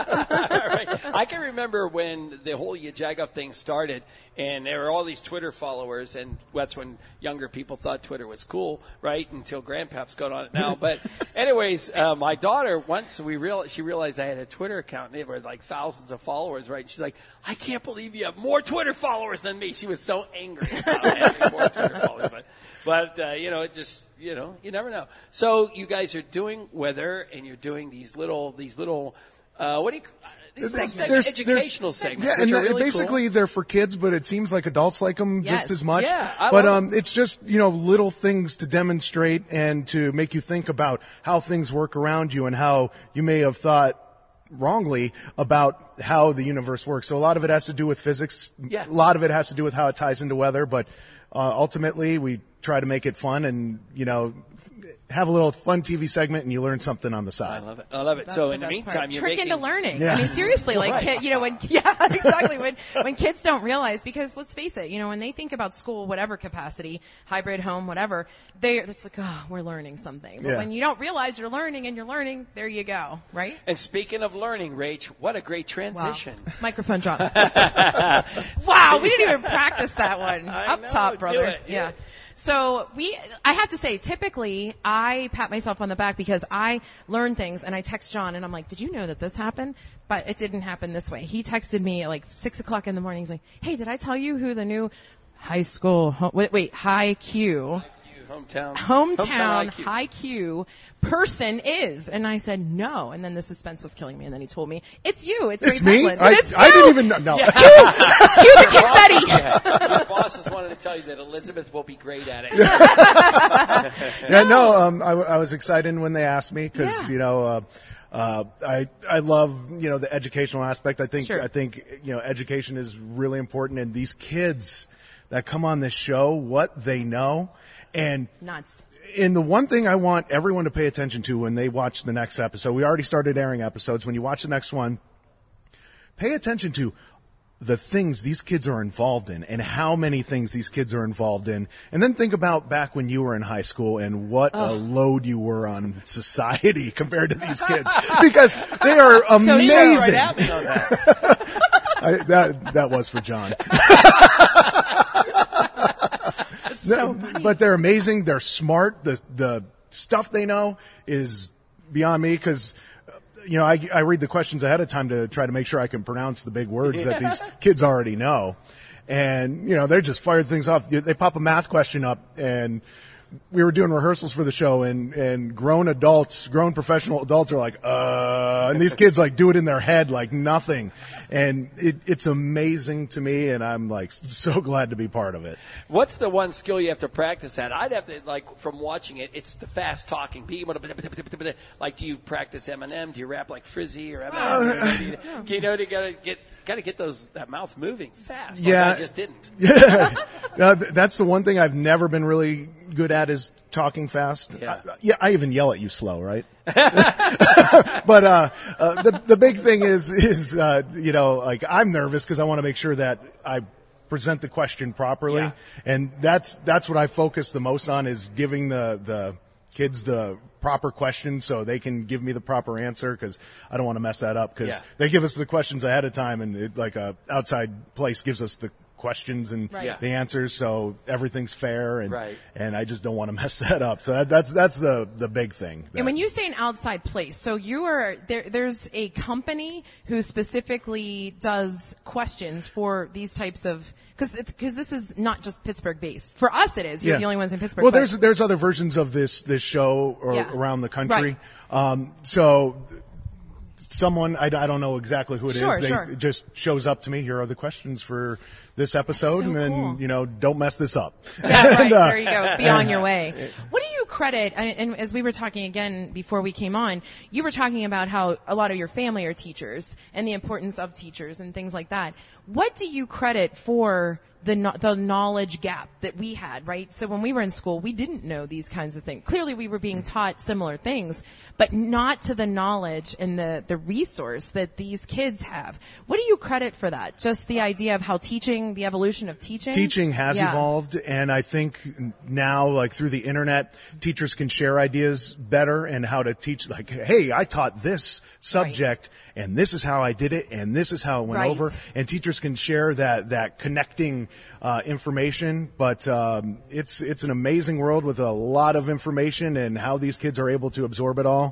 Right. I can remember when the whole Yajagoff thing started, and there were all these Twitter followers, and that's when younger people thought Twitter was cool, right? Until Grandpaps got on it now. But anyways, uh, my daughter, once we real, she realized I had a Twitter account, and they were like thousands of followers, right? And she's like, I can't believe you have more Twitter followers than me. She was so angry about having more Twitter followers. But, but uh, you know, it just, you know, you never know. So you guys are doing weather, and you're doing these little, these little, uh, what do you, these There's- segment, there's- educational there's- segments. Yeah, which and are the- really basically cool. they're for kids, but it seems like adults like them Yes. just as much. Yeah, I but love um, it's just you know little things to demonstrate and to make you think about how things work around you and how you may have thought wrongly about how the universe works. So a lot of it has to do with physics. Yeah. A lot of it has to do with how it ties into weather, but uh, ultimately we try to make it fun and you know have a little fun T V segment and you learn something on the I side. love it. I love it. That's so the in the best meantime, part. you're trick making, into learning. Yeah. I mean, seriously, like Right. kid, you know, when yeah, exactly. When when kids don't realize, because let's face it, you know, when they think about school, whatever capacity, hybrid, home, whatever, they it's like, oh, we're learning something. But Yeah. when you don't realize you're learning and you're learning, there you go, right? And speaking of learning, Rach, what a great Wow. transition. Microphone drop. Wow, we didn't even practice that one. I Up know, top, do brother. it, Yeah. yeah. So we, I have to say, typically I pat myself on the back because I learn things and I text John and I'm like, did you know that this happened? But it didn't happen this way. He texted me at like six o'clock in the morning. He's like, hey, did I tell you who the new high school, ho- wait, wait, high Q, Hometown. hometown I Q. high Q person is? And I said, no. And then the suspense was killing me. And then he told me, it's you. It's, It's Ray me? Petlin. I, It's I you. didn't even know. No. Cue, cue the confetti. Yeah. Your bosses wanted to tell you that Elizabeth will be great at it. Yeah, no, um, I, w- I was excited when they asked me because, Yeah. you know, uh, uh, I, I love, you know, the educational aspect. I think, Sure. I think, you know, education is really important and these kids that come on this show, what they know and Nuts. and the one thing I want everyone to pay attention to when they watch the next episode, we already started airing episodes. When you watch the next one, pay attention to the things these kids are involved in and how many things these kids are involved in. And then think about back when you were in high school and what a load you were on society compared to these kids because they are amazing. Right at me on that. I, that, that was for John. So No, but they're amazing. They're smart. The the stuff they know is beyond me because, you know, I, I read the questions ahead of time to try to make sure I can pronounce the big words that these kids already know. And, you know, they're just fired things off. They pop a math question up and we were doing rehearsals for the show and, and grown adults, grown professional adults are like, uh, and these kids like do it in their head like nothing. And it, it's amazing to me and I'm like so glad to be part of it. What's the one skill you have to practice at? I'd have to, like, from watching it, it's the fast talking. Being able to, like, do you practice Eminem? Do you rap like Frizzy or Eminem? Do you know, you gotta get, gotta get those, that mouth moving fast. Like Yeah. I just didn't. Yeah, uh, th- that's the one thing I've never been really good at is talking fast. Yeah. I, yeah, I even yell at you slow, right? But uh, uh, the the big thing is is uh, you know like I'm nervous because I want to make sure that I present the question properly. Yeah. And that's, that's what I focus the most on, is giving the, the kids the proper questions so they can give me the proper answer, because I don't want to mess that up, because Yeah. they give us the questions ahead of time, and it, like a outside place gives us the questions and Right. Yeah. the answers, so everything's fair, and Right. and I just don't want to mess that up. So that, that's that's the the big thing. And when you say an outside place, so you are there. There's a company who specifically does questions for these types of, because because this is not just Pittsburgh based. For us, it is. You're Yeah. the only ones in Pittsburgh. Well, but- there's there's other versions of this this show or Yeah. around the country. Right. Um, so someone, I, I don't know exactly who it is. Sure, They sure. it just shows up to me. Here are the questions for this episode, so and cool. you know, don't mess this up. Yeah, right. And, uh, There you go. Be on your way. What do you credit, and, and as we were talking again before we came on, you were talking about how a lot of your family are teachers and the importance of teachers and things like that. What do you credit for the kno- the knowledge gap that we had, right? So when we were in school, we didn't know these kinds of things. Clearly, we were being taught similar things, but not to the knowledge and the, the resource that these kids have. What do you credit for that? Just the idea of how teaching, the evolution of teaching? Teaching has Yeah. evolved, and I think now, like through the internet, teachers can share ideas better and how to teach. Like, hey, I taught this subject, right. and this is how I did it, and this is how it went Right. over. And teachers can share that that connecting uh, information. But um, it's it's an amazing world with a lot of information, and how these kids are able to absorb it all,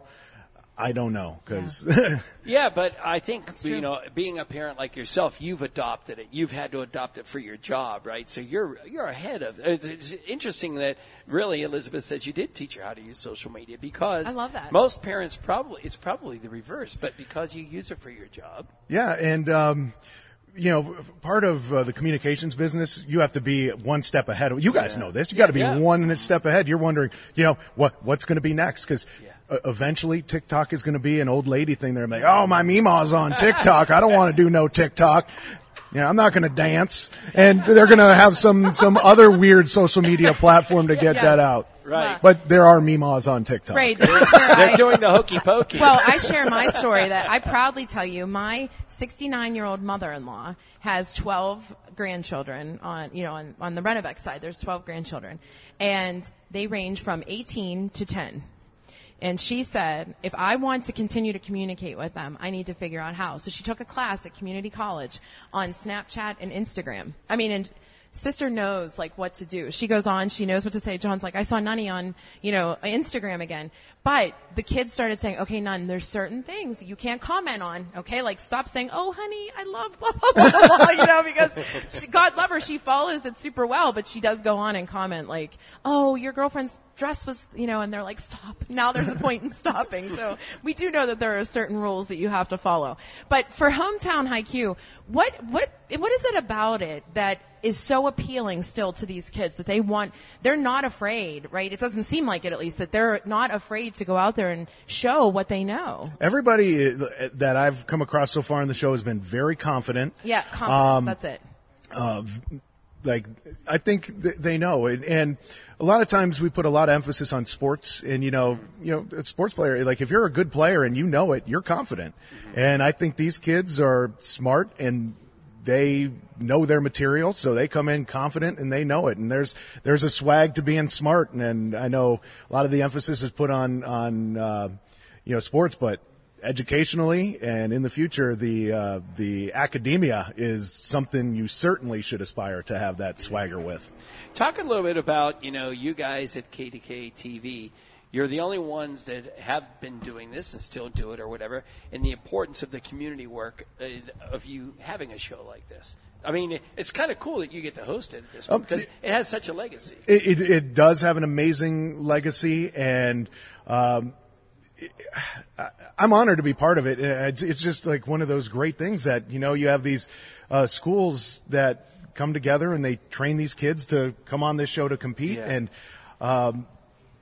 I don't know, because. Yeah, but I think, true. you know, being a parent like yourself, you've adopted it. You've had to adopt it for your job, right? So you're you're ahead of it. It's interesting that really Elizabeth says you did teach her how to use social media, because I love that. most parents probably, it's probably the reverse, but because you use it for your job. Yeah, and um, you know, part of uh, the communications business, you have to be one step ahead. You guys Yeah. know this. You got to be Yeah. one step ahead. You're wondering, you know, what what's going to be next? Because uh, eventually TikTok is going to be an old lady thing. They're like, oh, my Meemaw's on TikTok. I don't want to do no TikTok. You know, I'm not going to dance. And they're going to have some some other weird social media platform to get Yes. that out. Right. But there are Meemaws on TikTok. Right. This is where They're I- doing the hokey pokey. Well, I share my story that I proudly tell you. My sixty-nine-year-old mother-in-law has twelve grandchildren on, you know, on, on the Renovex side. There's twelve grandchildren, and they range from eighteen to ten. And she said, if I want to continue to communicate with them, I need to figure out how. So she took a class at community college on Snapchat and Instagram. I mean, and sister knows like what to do. She goes on, she knows what to say. John's like, I saw Nunny on, you know, Instagram again. But the kids started saying, okay, Nun, there's certain things you can't comment on. Okay, like stop saying, oh, honey, I love blah, blah, blah, blah, blah, you know, because she, God love her, she follows it super well, but she does go on and comment like, oh, your girlfriend's dress was, you know, and they're like, stop. Now there's a point in stopping. So we do know that there are certain rules that you have to follow. But for Hometown Haiku, what, what, what is it about it that is so appealing still to these kids that they want, they're not afraid, right? It doesn't seem like it, at least, that they're not afraid to go out there and show what they know. Everybody that I've come across so far in the show has been very confident. Yeah, confidence, Um, that's it. Uh, like, I think th- they know. And, and a lot of times we put a lot of emphasis on sports, and, you know, you know, a sports player, like if you're a good player and you know it, you're confident. Mm-hmm. And I think these kids are smart and they know their material, so they come in confident and they know it. And there's there's a swag to being smart. And, and I know a lot of the emphasis is put on on uh, you know sports, but educationally and in the future, the uh, the academia is something you certainly should aspire to have that swagger with. Talk a little bit about, you know, you guys at K D K T V. You're the only ones that have been doing this and still do it or whatever, and the importance of the community work uh, of you having a show like this. I mean, it's kind of cool that you get to host it at this one, because it has such a legacy. It, it, it does have an amazing legacy, and um, it, I, I'm honored to be part of it. And It's, it's just like one of those great things that, you know, you have these uh, schools that come together and they train these kids to come on this show to compete. Yeah. And um,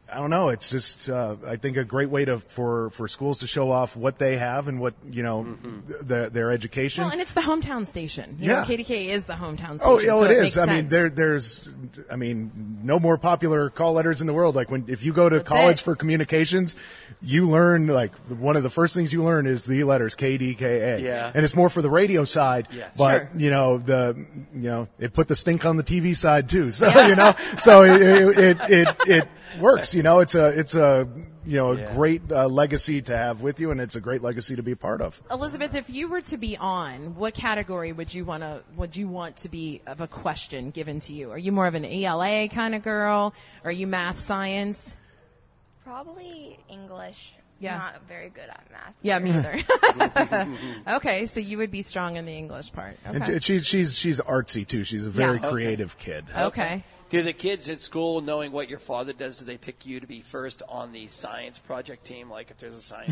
I don't know. It's just, uh, I think a great way to, for, for schools to show off what they have and what, you know, mm-hmm. their, their education. Well, and it's the hometown station. You yeah. know, K D K A is the hometown station. Oh, yeah, so it, it is. makes I sense. mean, there, there's, I mean, no more popular call letters in the world. Like when, if you go to That's college it. for communications, you learn, like, one of the first things you learn is the letters K D K A. Yeah. And it's more for the radio side. Yes. But, Sure. you know, the, you know, it put the stink on the T V side too. So, yeah. you know, so it, it, it, it, it works, you know, it's a, it's a, you know, a Yeah. great uh, legacy to have with you, and it's a great legacy to be a part of. Elizabeth, if you were to be on, what category would you want to would you want to be of a question given to you? Are you more of an E L A kind of girl? Are you math, science? Probably English. Yeah. Not very good at math. Yeah, me either. Okay, so you would be strong in the English part. Okay. And she's she's she's artsy too. She's a very Yeah. creative kid. Okay. Do the kids at school, knowing what your father does, do they pick you to be first on the science project team? Like if there's a science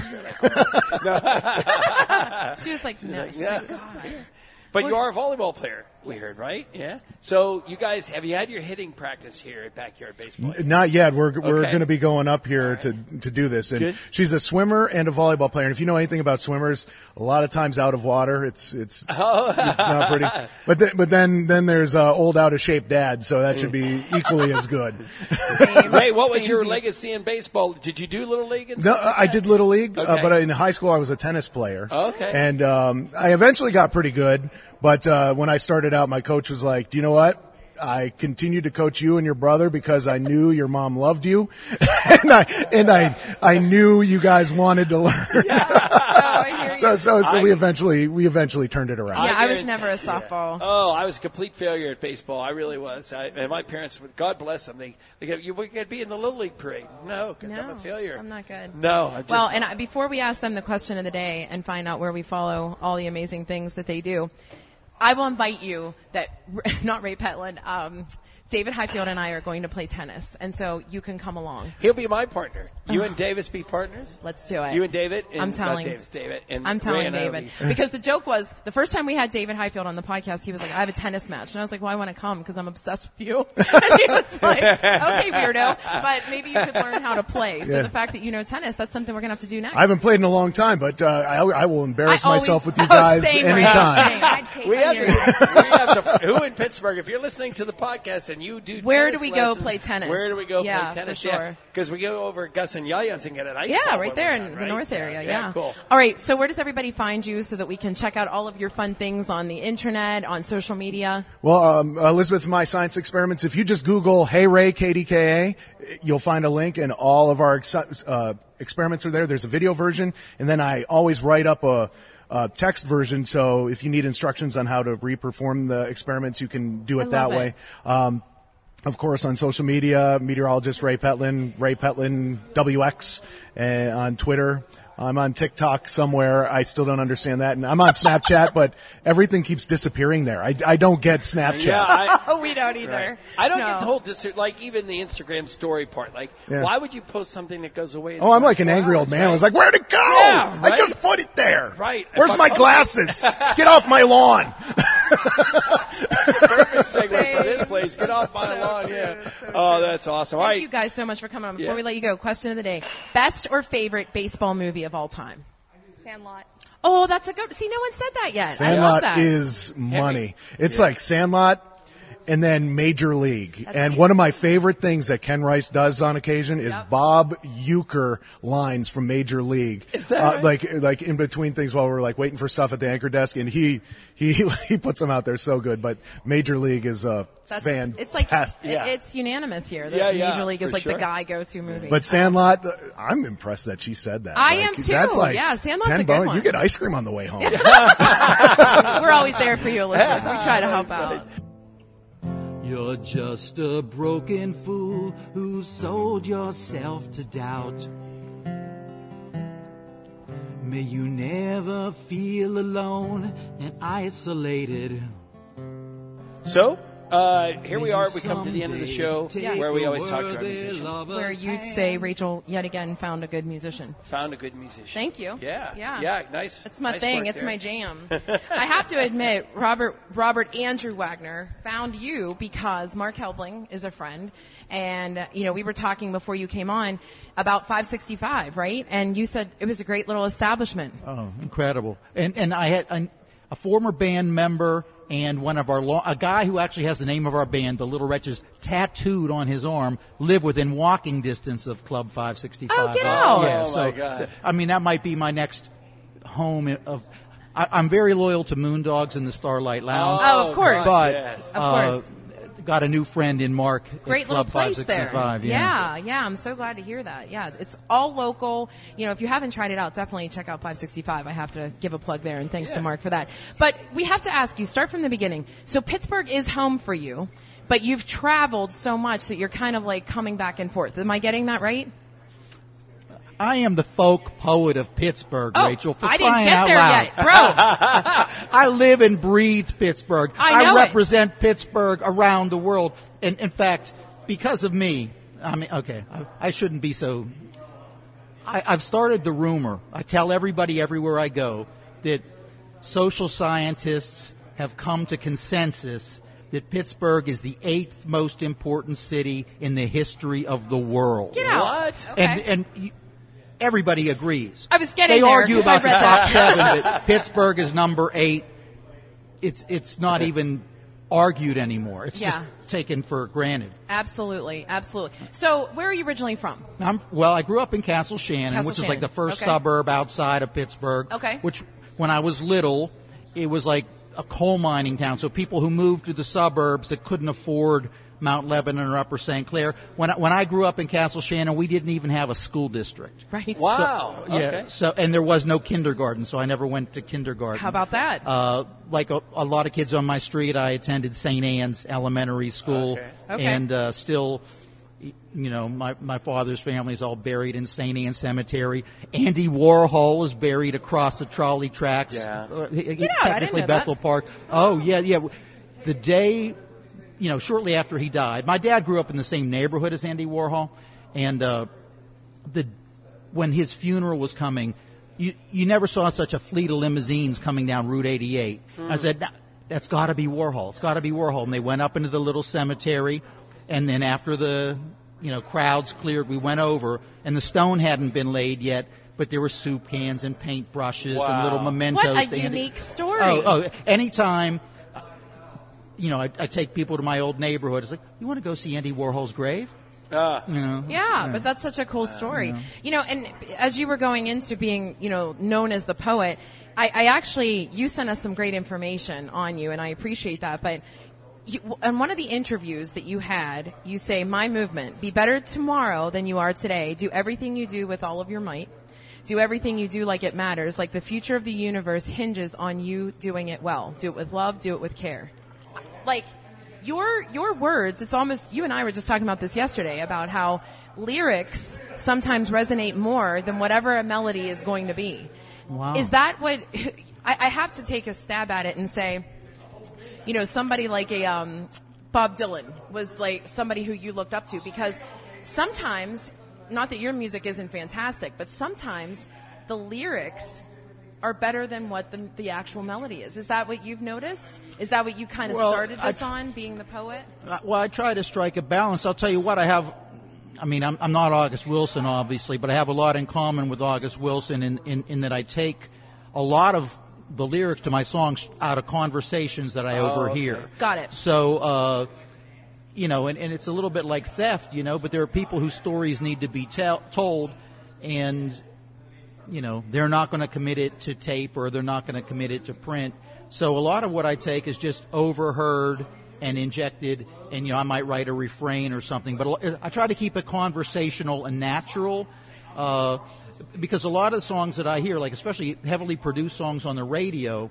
fair? She was like, no, she's Yeah. like, God. But you are a volleyball player, we heard, right? Yeah. So you guys, have you had your hitting practice here at Backyard Baseball? Not yet. We're we're Okay. going to be going up here to to do this. And Good. she's a swimmer and a volleyball player. And if you know anything about swimmers, a lot of times out of water, it's it's Oh. it's not pretty. But th- but then then there's uh, old out of shape dad, so that should be equally as good. Ray, what was your Samesies. legacy in baseball? Did you do Little League? And No, stuff like I that? did Little League, uh, Okay. but in high school I was a tennis player. Okay. And um, I eventually got pretty good, but uh, when I started out, my coach was like, "Do you know what? I continued to coach you and your brother because I knew your mom loved you, and I and I I knew you guys wanted to learn." so so so we eventually we eventually turned it around. Yeah, I was guarantee- never a softball. Oh, I was a complete failure at baseball. I really was. I, and my parents, God bless them, they, they go, you could be in the Little League parade. No, because I'm a failure. I'm not good. No, I'm just Well, not. and I, before we ask them the question of the day and find out where we follow all the amazing things that they do, I will invite you that, not Ray Petland, um, David Highfield and I are going to play tennis, and so you can come along. He'll be my partner. You and Davis be partners? Let's do it. You and David? And, I'm telling Not Davis, David. And I'm Ray telling and I will David. be- Because the joke was, the first time we had David Highfield on the podcast, he was like, I have a tennis match. And I was like, well, I want to come because I'm obsessed with you. And he was like, okay, weirdo, but maybe you could learn how to play. So Yeah. the fact that you know tennis, that's something we're going to have to do next. I haven't played in a long time, but uh, I, I will embarrass I always- myself with you oh, guys same, Ray, anytime. same. I'd pay We have, for to, we have to, who in Pittsburgh, if you're listening to the podcast and you do Where tennis do we go lessons, play tennis? Where do we go Yeah, play tennis? for sure. Because we go over Gus and Yaya's and get an ice Yeah, ball right when there we're in done, the right? North So, area. Yeah. Cool. All right. So where does everybody find you so that we can check out all of your fun things on the internet, on social media? Well, um, Elizabeth, My Science Experiments, if you just Google Hey Ray K D K A, you'll find a link, and all of our ex- uh, experiments are there. There's a video version, and then I always write up a, a text version, so if you need instructions on how to re-perform the experiments, you can do it I that love way. it. Um, of course, on social media, meteorologist Ray Petlin, Ray Petlin W X, uh, on Twitter. I'm on TikTok somewhere. I still don't understand that. And I'm on Snapchat, but everything keeps disappearing there. I, I don't get Snapchat. Yeah, I, Oh, we don't either. right. I don't No. get the whole dis- like even the Instagram story part. Like, Yeah. why would you post something that goes away? in Oh, I'm like an twenty-four angry old hours, man. right? I was like, where'd it go? Yeah, I right. just put it there. Right. Where's If I my post- glasses? Get off my lawn. Perfect segue for this Same. place. Get off my So lawn. true, Yeah. so Oh, true. that's awesome. All Thank right. you guys so much for coming on. Before Yeah. we let you go, question of the day. Best or favorite baseball movie of all time? Sandlot. Oh, that's a good, see, no one said that yet. I love Sandlot that. is money. It's Yeah. like Sandlot and then Major League. That's and amazing. one of my favorite things that Ken Rice does on occasion is Yep. Bob Euchre lines from Major League. Is that uh, right? like like in between things while we're like waiting for stuff at the anchor desk, and he he he puts them out there so good. But Major League is a That's, fan. it's like, Yeah. it's unanimous here. that Yeah, yeah, Major League is for like sure. the guy go-to movie. But Sandlot, uh, I'm impressed that she said that. I Like, am too. That's like Yeah, Sandlot's ten a good bonus. one. You get ice cream on the way home. We're always there for you, Elizabeth. We try to help out. You're just a broken fool who sold yourself to doubt. May you never feel alone and isolated. So, Uh, here we are. We come to the end of the show Yeah. where we always talk to our musicians. Where you'd say Rachel yet again found a good musician. Found a good musician. Thank you. Yeah. Yeah. Yeah. Nice. It's my nice thing. work It's there. my jam. I have to admit, Robert Robert Andrew Wagner found you because Mark Helbling is a friend, and uh, you know we were talking before you came on about five sixty-five, right? And you said it was a great little establishment. Oh, incredible! And and I had a, a former band member and one of our lo- a guy who actually has the name of our band, the Little Wretches, tattooed on his arm, live within walking distance of Club five sixty-five. Oh, get out! Yeah, Oh, so my God. th- I mean that might be my next home of. I, I'm very loyal to Moondogs in the Starlight Lounge. Oh, of course. But Yes. Of uh, course. got a new friend in Mark Great at little Club place there. five sixty-five. Yeah. yeah, yeah. I'm so glad to hear that. Yeah, it's all local. You know, if you haven't tried it out, definitely check out five sixty-five. I have to give a plug there, and thanks Yeah. to Mark for that. But we have to ask you, start from the beginning. So Pittsburgh is home for you, but you've traveled so much that you're kind of like coming back and forth. Am I getting that right? I am the folk poet of Pittsburgh, Oh, Rachel. For I didn't crying get out there loud. yet, bro. I live and breathe Pittsburgh. I know it. represent Pittsburgh around the world. And in fact, because of me, I mean, okay, I, I shouldn't be so. I, I've started the rumor. I tell everybody everywhere I go that social scientists have come to consensus that Pittsburgh is the eighth most important city in the history of the world. Get out. What? Okay. And and you, everybody agrees. I was getting They there, argue 'cause I about the read top that. seven, but Pittsburgh is number eight. It's it's not even argued anymore. It's just Yeah. taken for granted. Absolutely, absolutely. So, where are you originally from? I'm, well, I grew up in Castle Shannon, Castle which is like the Shannon. first Okay. suburb outside of Pittsburgh. Okay. Which, when I was little, it was like a coal mining town. So people who moved to the suburbs that couldn't afford Mount Lebanon or Upper Saint Clair. When I, when I grew up in Castle Shannon, we didn't even have a school district. Right. Wow. So, yeah. Okay. So, and there was no kindergarten, so I never went to kindergarten. How about that? Uh, like a, a lot of kids on my street, I attended Saint Anne's Elementary School, Okay. Okay. and uh, still, you know, my my father's family is all buried in Saint Anne's Cemetery. Andy Warhol is buried across the trolley tracks. Yeah. Uh, he- he- Get out, I didn't technically know that. Bethel Park. Oh yeah, yeah. The day, you know, shortly after he died, my dad grew up in the same neighborhood as Andy Warhol, and uh, the when his funeral was coming, you you never saw such a fleet of limousines coming down Route eighty-eight. I said, "Nah, that's got to be Warhol. It's got to be Warhol." And they went up into the little cemetery, and then after the you know crowds cleared, we went over, and the stone hadn't been laid yet, but there were soup cans and paintbrushes Wow. and little mementos. What a to Andy. unique story. Oh, oh, anytime. You know, I, I take people to my old neighborhood. It's like, you want to go see Andy Warhol's grave? Uh, You know, Yeah, but that's such a cool story. You know, and as you were going into being, you know, known as the poet, I, I actually, you sent us some great information on you, and I appreciate that. But you, in one of the interviews that you had, you say, "My movement, be better tomorrow than you are today. Do everything you do with all of your might. Do everything you do like it matters. Like the future of the universe hinges on you doing it well. Do it with love. Do it with care." Like, your your words, it's almost, you and I were just talking about this yesterday, about how lyrics sometimes resonate more than whatever a melody is going to be. Wow. Is that what, I, I have to take a stab at it and say, you know, somebody like a um, Bob Dylan was like somebody who you looked up to, because sometimes, not that your music isn't fantastic, but sometimes the lyrics are better than what the, the actual melody is. Is that what you've noticed? Is that what you kind of Well, started this I- on, being the poet? Uh, Well, I try to strike a balance. I'll tell you what, I have, I mean, I'm, I'm not August Wilson, obviously, but I have a lot in common with August Wilson in, in, in that I take a lot of the lyrics to my songs out of conversations that I Oh, overhear. okay. Got it. So, uh, you know, and, and it's a little bit like theft, you know, but there are people whose stories need to be tell, told, and, you know, they're not going to commit it to tape, or they're not going to commit it to print. So a lot of what I take is just overheard and injected, and, you know, I might write a refrain or something, but I try to keep it conversational and natural, uh, because a lot of the songs that I hear, like especially heavily produced songs on the radio,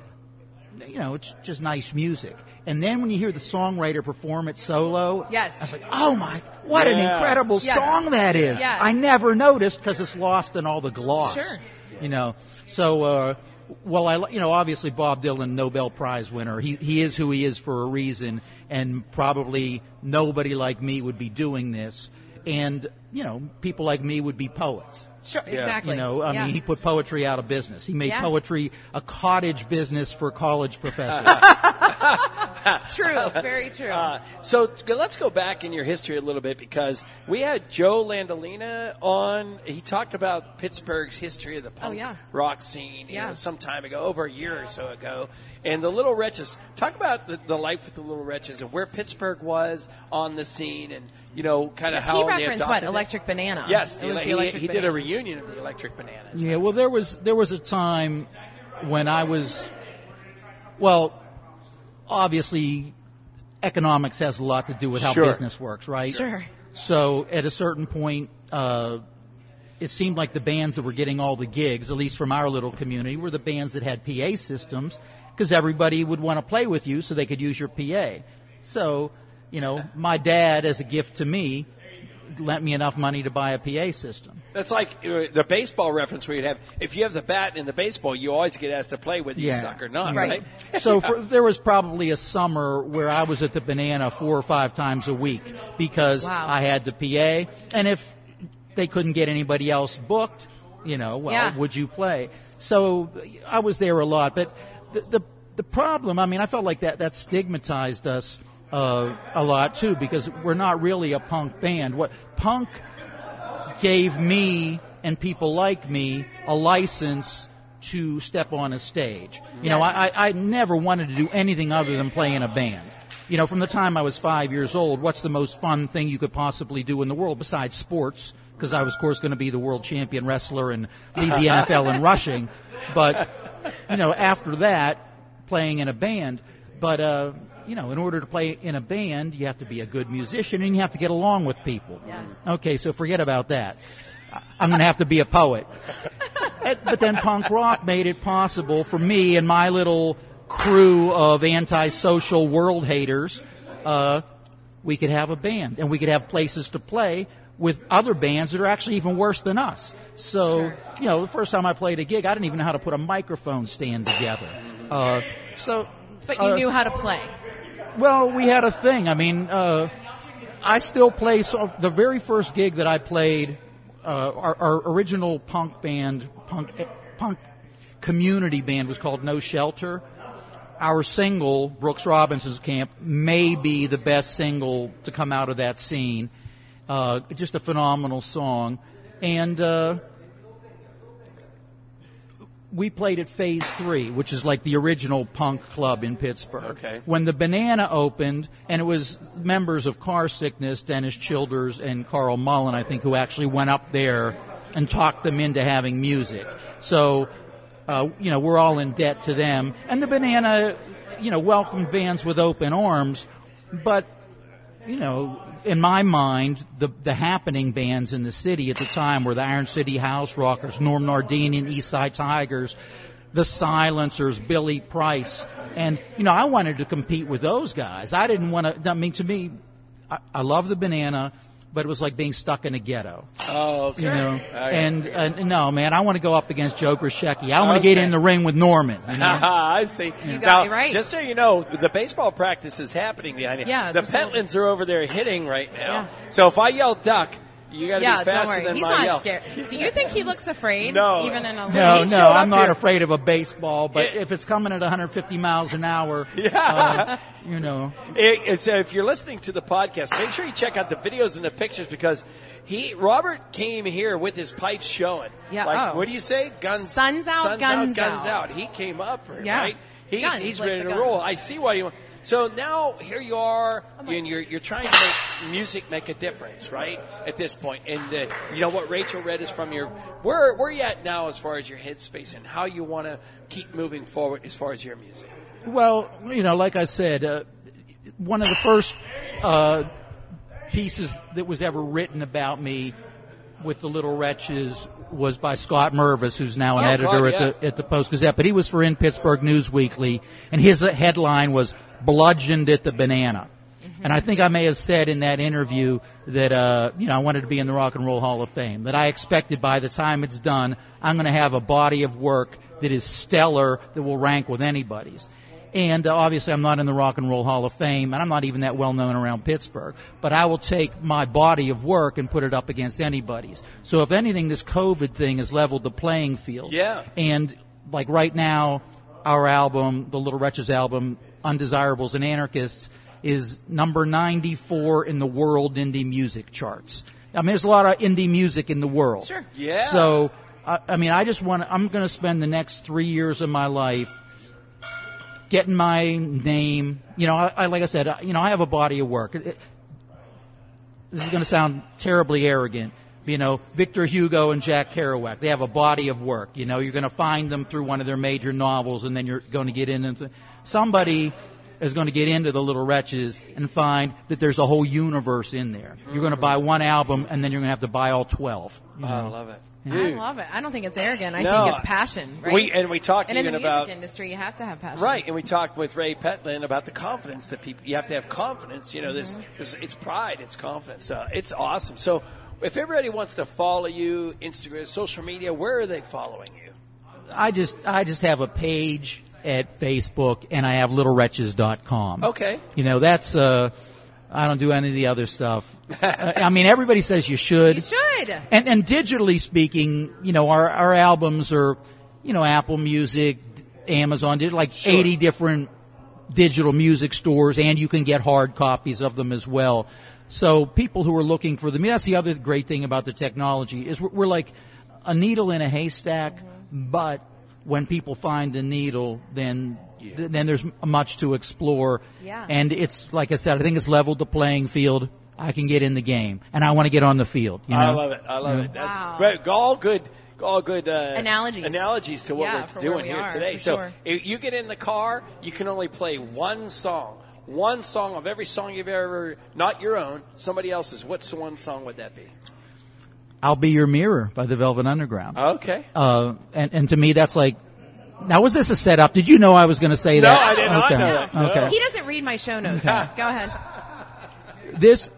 you know, it's just nice music. And then when you hear the songwriter perform it solo, Yes. I was like, oh my, what an Yeah. incredible Yes. song that is. Yes. I never noticed because it's lost in all the gloss. Sure. You know, so, uh, Well, I, you know, obviously Bob Dylan, Nobel Prize winner. He he is who he is for a reason, and probably nobody like me would be doing this. And you know, people like me would be poets. Sure, exactly. You know, I yeah. mean, he put poetry out of business. He made Yeah. poetry a cottage business for college professors. True, very true. Uh, so t- let's go back in your history a little bit, because we had Joe Landolina on. He talked about Pittsburgh's history of the punk Oh, yeah. rock scene, you Yeah. know, some time ago, over a year or so ago. And the Little Wretches. Talk about the, the life with the Little Wretches and where Pittsburgh was on the scene, and you know, kind of how he they referenced adopted what it. Electric Banana. Yes, it was he, the Electric he Banana. did a reunion of the Electric Bananas. Yeah, well, there was there was a time when I was, well, obviously, economics has a lot to do with how Sure. business works, right? Sure. So at a certain point, uh, it seemed like the bands that were getting all the gigs, at least from our little community, were the bands that had P A systems, because everybody would want to play with you so they could use your P A. So, you know, my dad, as a gift to me, lent me enough money to buy a P A system. That's like uh, the baseball reference where you'd have, if you have the bat in the baseball, you always get asked to play whether you suck or not, right? So for, there was probably a summer where I was at the Banana four or five times a week because Wow. I had the P A, and if they couldn't get anybody else booked, you know, well, Yeah. would you play? So I was there a lot, but the the, the problem, I mean, I felt like that that stigmatized us uh, a lot too, because we're not really a punk band. What punk gave me and people like me a license to step on a stage. You know, I, I never wanted to do anything other than play in a band. You know, from the time I was five years old, what's the most fun thing you could possibly do in the world besides sports? Because I was, of course, going to be the world champion wrestler and lead the N F L in rushing. But, you know, after that, playing in a band. But, uh, you know, in order to play in a band, you have to be a good musician and you have to get along with people. Yes. Okay, so forget about that. I'm going to have to be a poet. But then punk rock made it possible for me and my little crew of antisocial world haters. Uh, we could have a band and we could have places to play with other bands that are actually even worse than us. So, Sure. you know, the first time I played a gig, I didn't even know how to put a microphone stand together. Uh, so, But you uh, knew how to play. well, we had a thing. I mean, uh, I still play. So the very first gig that I played, uh, our, our original punk band, punk punk community band, was called No Shelter. Our single, Brooks Robinson's Camp, may be the best single to come out of that scene. Uh, just a phenomenal song, and uh, we played at Phase Three, which is like the original punk club in Pittsburgh. Okay. When the Banana opened, and it was members of Car Sickness, Dennis Childers and Carl Mullen, I think, who actually went up there and talked them into having music. So, uh, you know, we're all in debt to them. And the Banana, you know, welcomed bands with open arms, but, you know, in my mind, the the happening bands in the city at the time were the Iron City House Rockers, Norm Nardini and East Side Tigers, the Silencers, Billy Price. And, you know, I wanted to compete with those guys. I didn't want to, I mean, to me, I, I love the Banana, but it was like being stuck in a ghetto. Oh, You know, Okay. and, and no, man, I want to go up against Joe Grishecki. I want to get Okay. in the ring with Norman. You know? I see. You got now, me right. Just so you know, the baseball practice is happening behind you. Yeah, the just Pentlands are over there hitting right now. Yeah. So if I yell duck, you got to Yeah, be faster don't worry. than He's my not yell. scared. Do you think he looks afraid? No. Even in a No, He no, showed I'm up not here. afraid of a baseball, but Yeah. if it's coming at one hundred fifty miles an hour, Yeah. uh, you know. It, it's, uh, if you're listening to the podcast, make sure you check out the videos and the pictures, because he Robert came here with his pipes showing. Yeah, Like, oh. what do you say? Guns. Suns out, suns guns guns out. out. He came up, Yeah. right? He, Guns, he's like ready the to gun. roll. I see why you. So now here you are, and you're you're trying to make music make a difference, right? At this point, and uh, you know what Rachel read is from your. Where where are you at now as far as your headspace and how you want to keep moving forward as far as your music? Well, you know, like I said, uh, one of the first uh, pieces that was ever written about me with the Little Wretches was by Scott Mervis, who's now an Oh, editor God, at yeah. the at the Post-Gazette, but he was for In Pittsburgh News Weekly, and his uh, headline was "Bludgeoned at the Banana." Mm-hmm. And I think I may have said in that interview that, uh, you know, I wanted to be in the Rock and Roll Hall of Fame, that I expected by the time it's done, I'm going to have a body of work that is stellar, that will rank with anybody's. And uh, obviously I'm not in the Rock and Roll Hall of Fame, and I'm not even that well known around Pittsburgh. But I will take my body of work and put it up against anybody's. So if anything, this COVID thing has leveled the playing field. Yeah. And like right now, our album, the Little Wretches album, Undesirables and Anarchists, is number ninety-four in the world indie music charts. I mean, there's a lot of indie music in the world. Sure. Yeah. So, I, I mean, I just want to, I'm going to spend the next three years of my life getting my name. You know, I, I like I said, I, you know, I have a body of work. It, it, this is going to sound terribly arrogant. You know, Victor Hugo and Jack Kerouac, they have a body of work. You know, you're going to find them through one of their major novels, and then you're going to get into somebody is going to get into the Little Wretches and find that there's a whole universe in there. You're going to buy one album, and then you're going to have to buy all twelve. You know? I love it. I love it. I don't think it's arrogant. I No, think it's passion, right? We, and we talked and in even the music about industry, you have to have passion. right, and we talked with Ray Petlin about the confidence that people. You have to have confidence. You know, this, Mm-hmm. this it's pride, it's confidence. Uh, it's awesome. So, if everybody wants to follow you, Instagram, social media, where are they following you? I just, I just have a page at Facebook, and I have little wretches dot com. Okay. You know, that's, uh, I don't do any of the other stuff. uh, I mean, everybody says you should. You should. And, and digitally speaking, you know, our, our albums are, you know, Apple Music, Amazon, did like Sure. eighty different digital music stores, and you can get hard copies of them as well. So people who are looking for them, that's the other great thing about the technology, is we're, we're like a needle in a haystack, but when people find a needle, then th- then there's much to explore. Yeah. And it's, like I said, I think it's leveled the playing field. I can get in the game, and I want to get on the field. You know? I love it. I love Yeah. it. That's Wow. great. All good. All good uh, Analogies. Analogies to what Yeah, we're for doing where we here are, today. for So sure. if you get in the car, you can only play one song. One song of every song you've ever, not your own, somebody else's. What's the one song would that be? I'll Be Your Mirror by the Velvet Underground. Okay. Uh, and, and to me, that's like, now was this a setup? Did you know I was going to say No, that? I did not okay. know that. No. Okay. He doesn't read my show notes. Go ahead. This,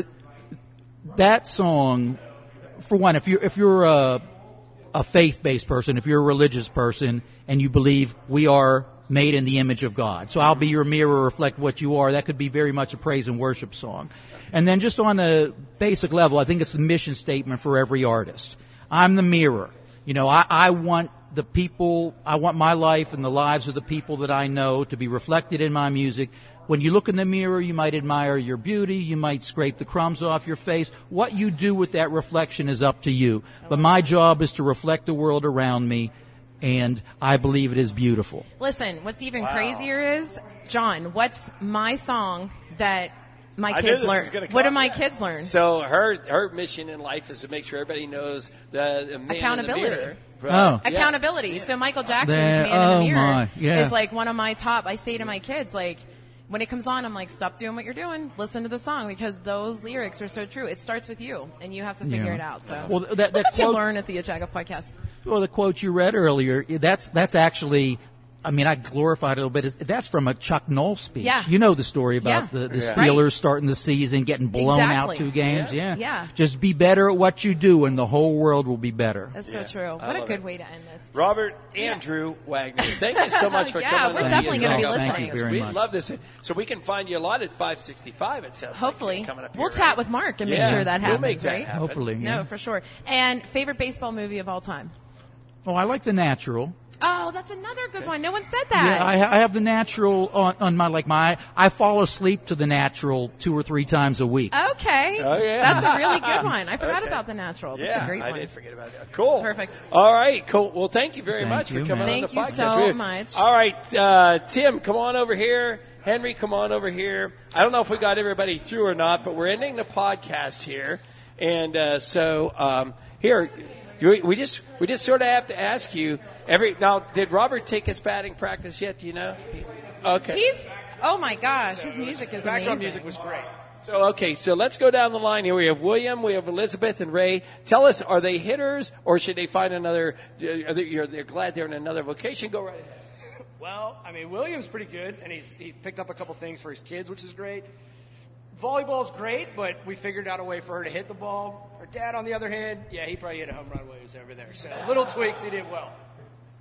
that song, for one, if you're, if you're a, a faith-based person, if you're a religious person, and you believe we are made in the image of God. So I'll be your mirror, reflect what you are. That could be very much a praise and worship song. And then just on a basic level, I think it's the mission statement for every artist. I'm the mirror. You know, I, I want the people, I want my life and the lives of the people that I know to be reflected in my music. When you look in the mirror, you might admire your beauty, you might scrape the crumbs off your face. What you do with that reflection is up to you. But my job is to reflect the world around me, and I believe it is beautiful. Listen, what's even Wow. crazier is, John, what's my song that my I knew kids this learn? was gonna What do come. my kids learn? So her her mission in life is to make sure everybody knows the, the man Accountability. in the mirror. Oh. Yeah. Accountability. So Michael Jackson's There- Man in oh the Mirror my, yeah. is like one of my top. I say to my kids, like, when it comes on, I'm like, stop doing what you're doing. Listen to the song, because those lyrics are so true. It starts with you, and you have to figure Yeah. it out. So Well, that- Look that what you quote- learn at the Achaga podcast. Well, the quote you read earlier, that's that's actually, I mean, I glorified it a little bit. It's- That's from a Chuck Noll speech. Yeah. You know the story about Yeah. the, the Yeah. Steelers Right. starting the season, getting blown Exactly. out two games. Yeah. Yeah. Yeah. Just be better at what you do, and the whole world will be better. That's Yeah. so true. I What a love good it. way to end this. Robert Andrew Wagner, thank you so much for Yeah, coming we're on. definitely the gonna be Achaga listening. Thank you very We much. love this. So we can find you a lot at five sixty-five, it sounds Hopefully, like. Coming up we'll here, chat right? with Mark and make Yeah. sure that We'll happens. make that right? happen. Hopefully. Yeah. No, for sure. And favorite baseball movie of all time? Oh, I like The Natural. Oh, that's another good one. No one said that. Yeah, I, I have The Natural on, on my, like my, I fall asleep to The Natural two or three times a week. Okay. Oh, yeah. That's a really good one. I forgot Okay. about The Natural. That's Yeah, a great I one. did forget about that. Cool. Perfect. All right, cool. Well, thank you very Thank much you, for coming man. on the Thank you podcast. so We- much. All right, uh, Tim, come on over here. Henry, come on over here. I don't know if we got everybody through or not, but we're ending the podcast here. And uh, so um, here, you- we just we just sort of have to ask you every now. Did Robert take his batting practice yet? Do you know? Okay. He's, oh my gosh, his music is Backdrop amazing. music was great. So okay, so let's go down the line here. We have William, we have Elizabeth, and Ray. Tell us, are they hitters, or should they find another? Are they, you're, they're glad they're in another vocation. Go right ahead. Well, I mean, William's pretty good, and he's he's picked up a couple things for his kids, which is great. Volleyball's great, but we figured out a way for her to hit the ball. Her dad, on the other hand, yeah, he probably hit a home run when he was over there. So little tweaks, he did well.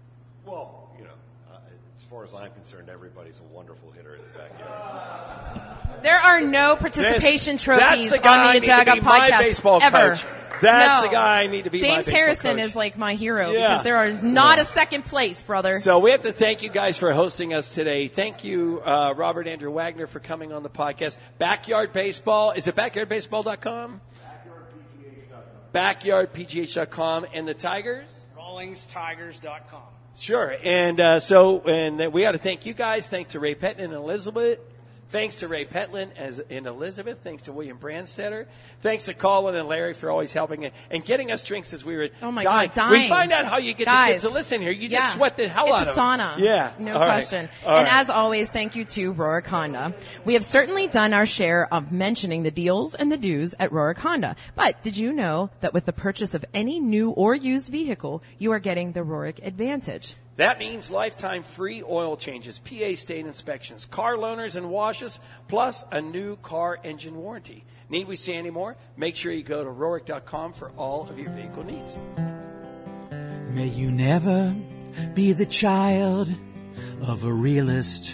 Well, you know, uh, as far as I'm concerned, everybody's a wonderful hitter in the backyard. There are no participation This- trophies that's the guy on I the need to Ajaga be my podcast baseball ever. coach. That's No. the guy I need to be my James baseball Harrison coach. is like my hero Yeah. because there is not a second place, brother. So we have to thank you guys for hosting us today. Thank you, uh, Robert Andrew Wagner, for coming on the podcast. Backyard Baseball. Is it backyard baseball dot com? backyard p g h dot com. And the Tigers? rawlings tigers dot com. Sure. And uh, so and we got to thank you guys. Thanks to Ray Petlin and Elizabeth. Thanks to Ray Petlin as, and Elizabeth. Thanks to William Brandstetter. Thanks to Colin and Larry for always helping and getting us drinks as we were Oh my dying. God, dying. We find out how you get Guys, the kids to listen here. You yeah. just sweat the hell it's out a of them. sauna. Yeah. No All right. question. All and right. as always, thank you to Rorick Honda. We have certainly done our share of mentioning the deals and the do's at Rorick Honda. But did you know that with the purchase of any new or used vehicle, you are getting the Rorick Advantage? That means lifetime free oil changes, P A state inspections, car loaners and washes, plus a new car engine warranty. Need we say any more? Make sure you go to Rorick dot com for all of your vehicle needs. May you never be the child of a realist.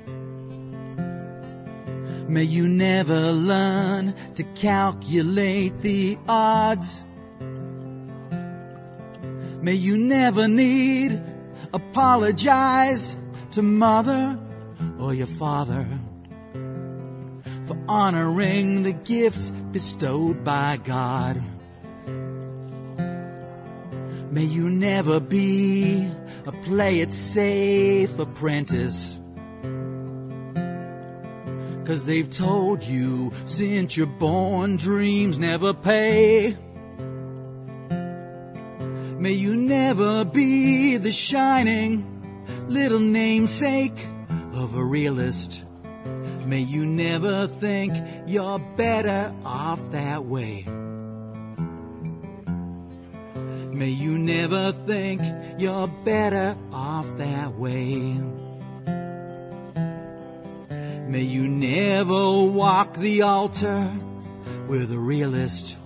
May you never learn to calculate the odds. May you never need apologize to mother or your father for honoring the gifts bestowed by God. May you never be a play it safe apprentice, 'cause they've told you since you're born dreams never pay. May you never be the shining little namesake of a realist. May you never think you're better off that way. May you never think you're better off that way. May you never walk the altar with a realist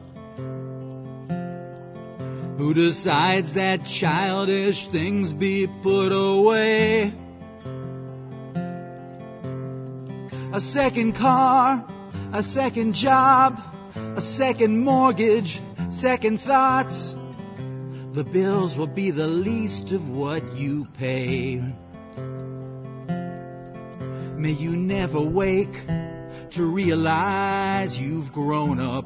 who decides that childish things be put away. A second car, a second job, a second mortgage, second thoughts. The bills will be the least of what you pay. May you never wake to realize you've grown up,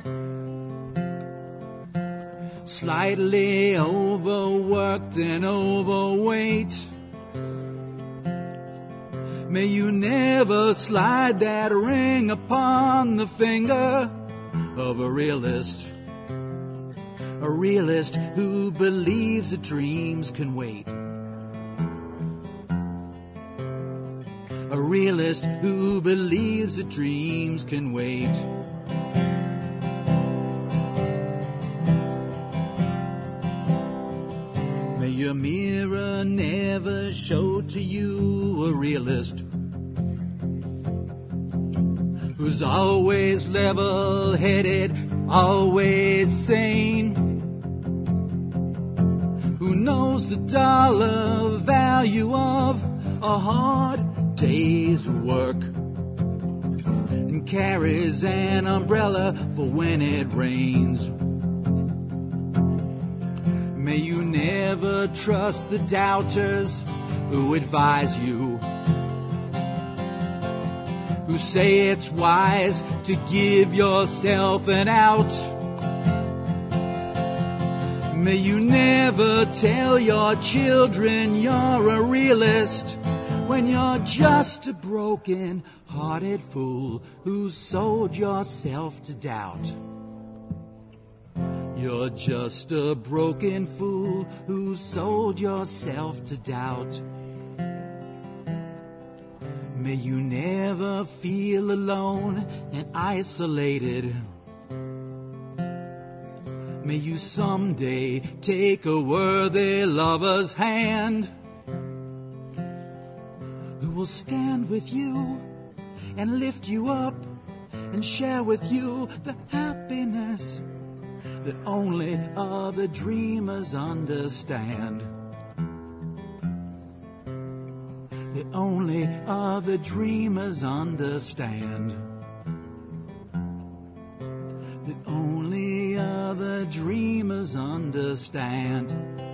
slightly overworked and overweight. May you never slide that ring upon the finger of a realist, a realist who believes that dreams can wait, a realist who believes that dreams can wait. May your mirror never show to you a realist who's always level-headed, always sane, who knows the dollar value of a hard day's work and carries an umbrella for when it rains. May you never trust the doubters who advise you, who say it's wise to give yourself an out. May you never tell your children you're a realist when you're just a broken-hearted fool who sold yourself to doubt. You're just a broken fool who sold yourself to doubt. May you never feel alone and isolated. May you someday take a worthy lover's hand who will stand with you and lift you up and share with you the happiness that only other dreamers understand. that only other dreamers understand. That only other dreamers understand.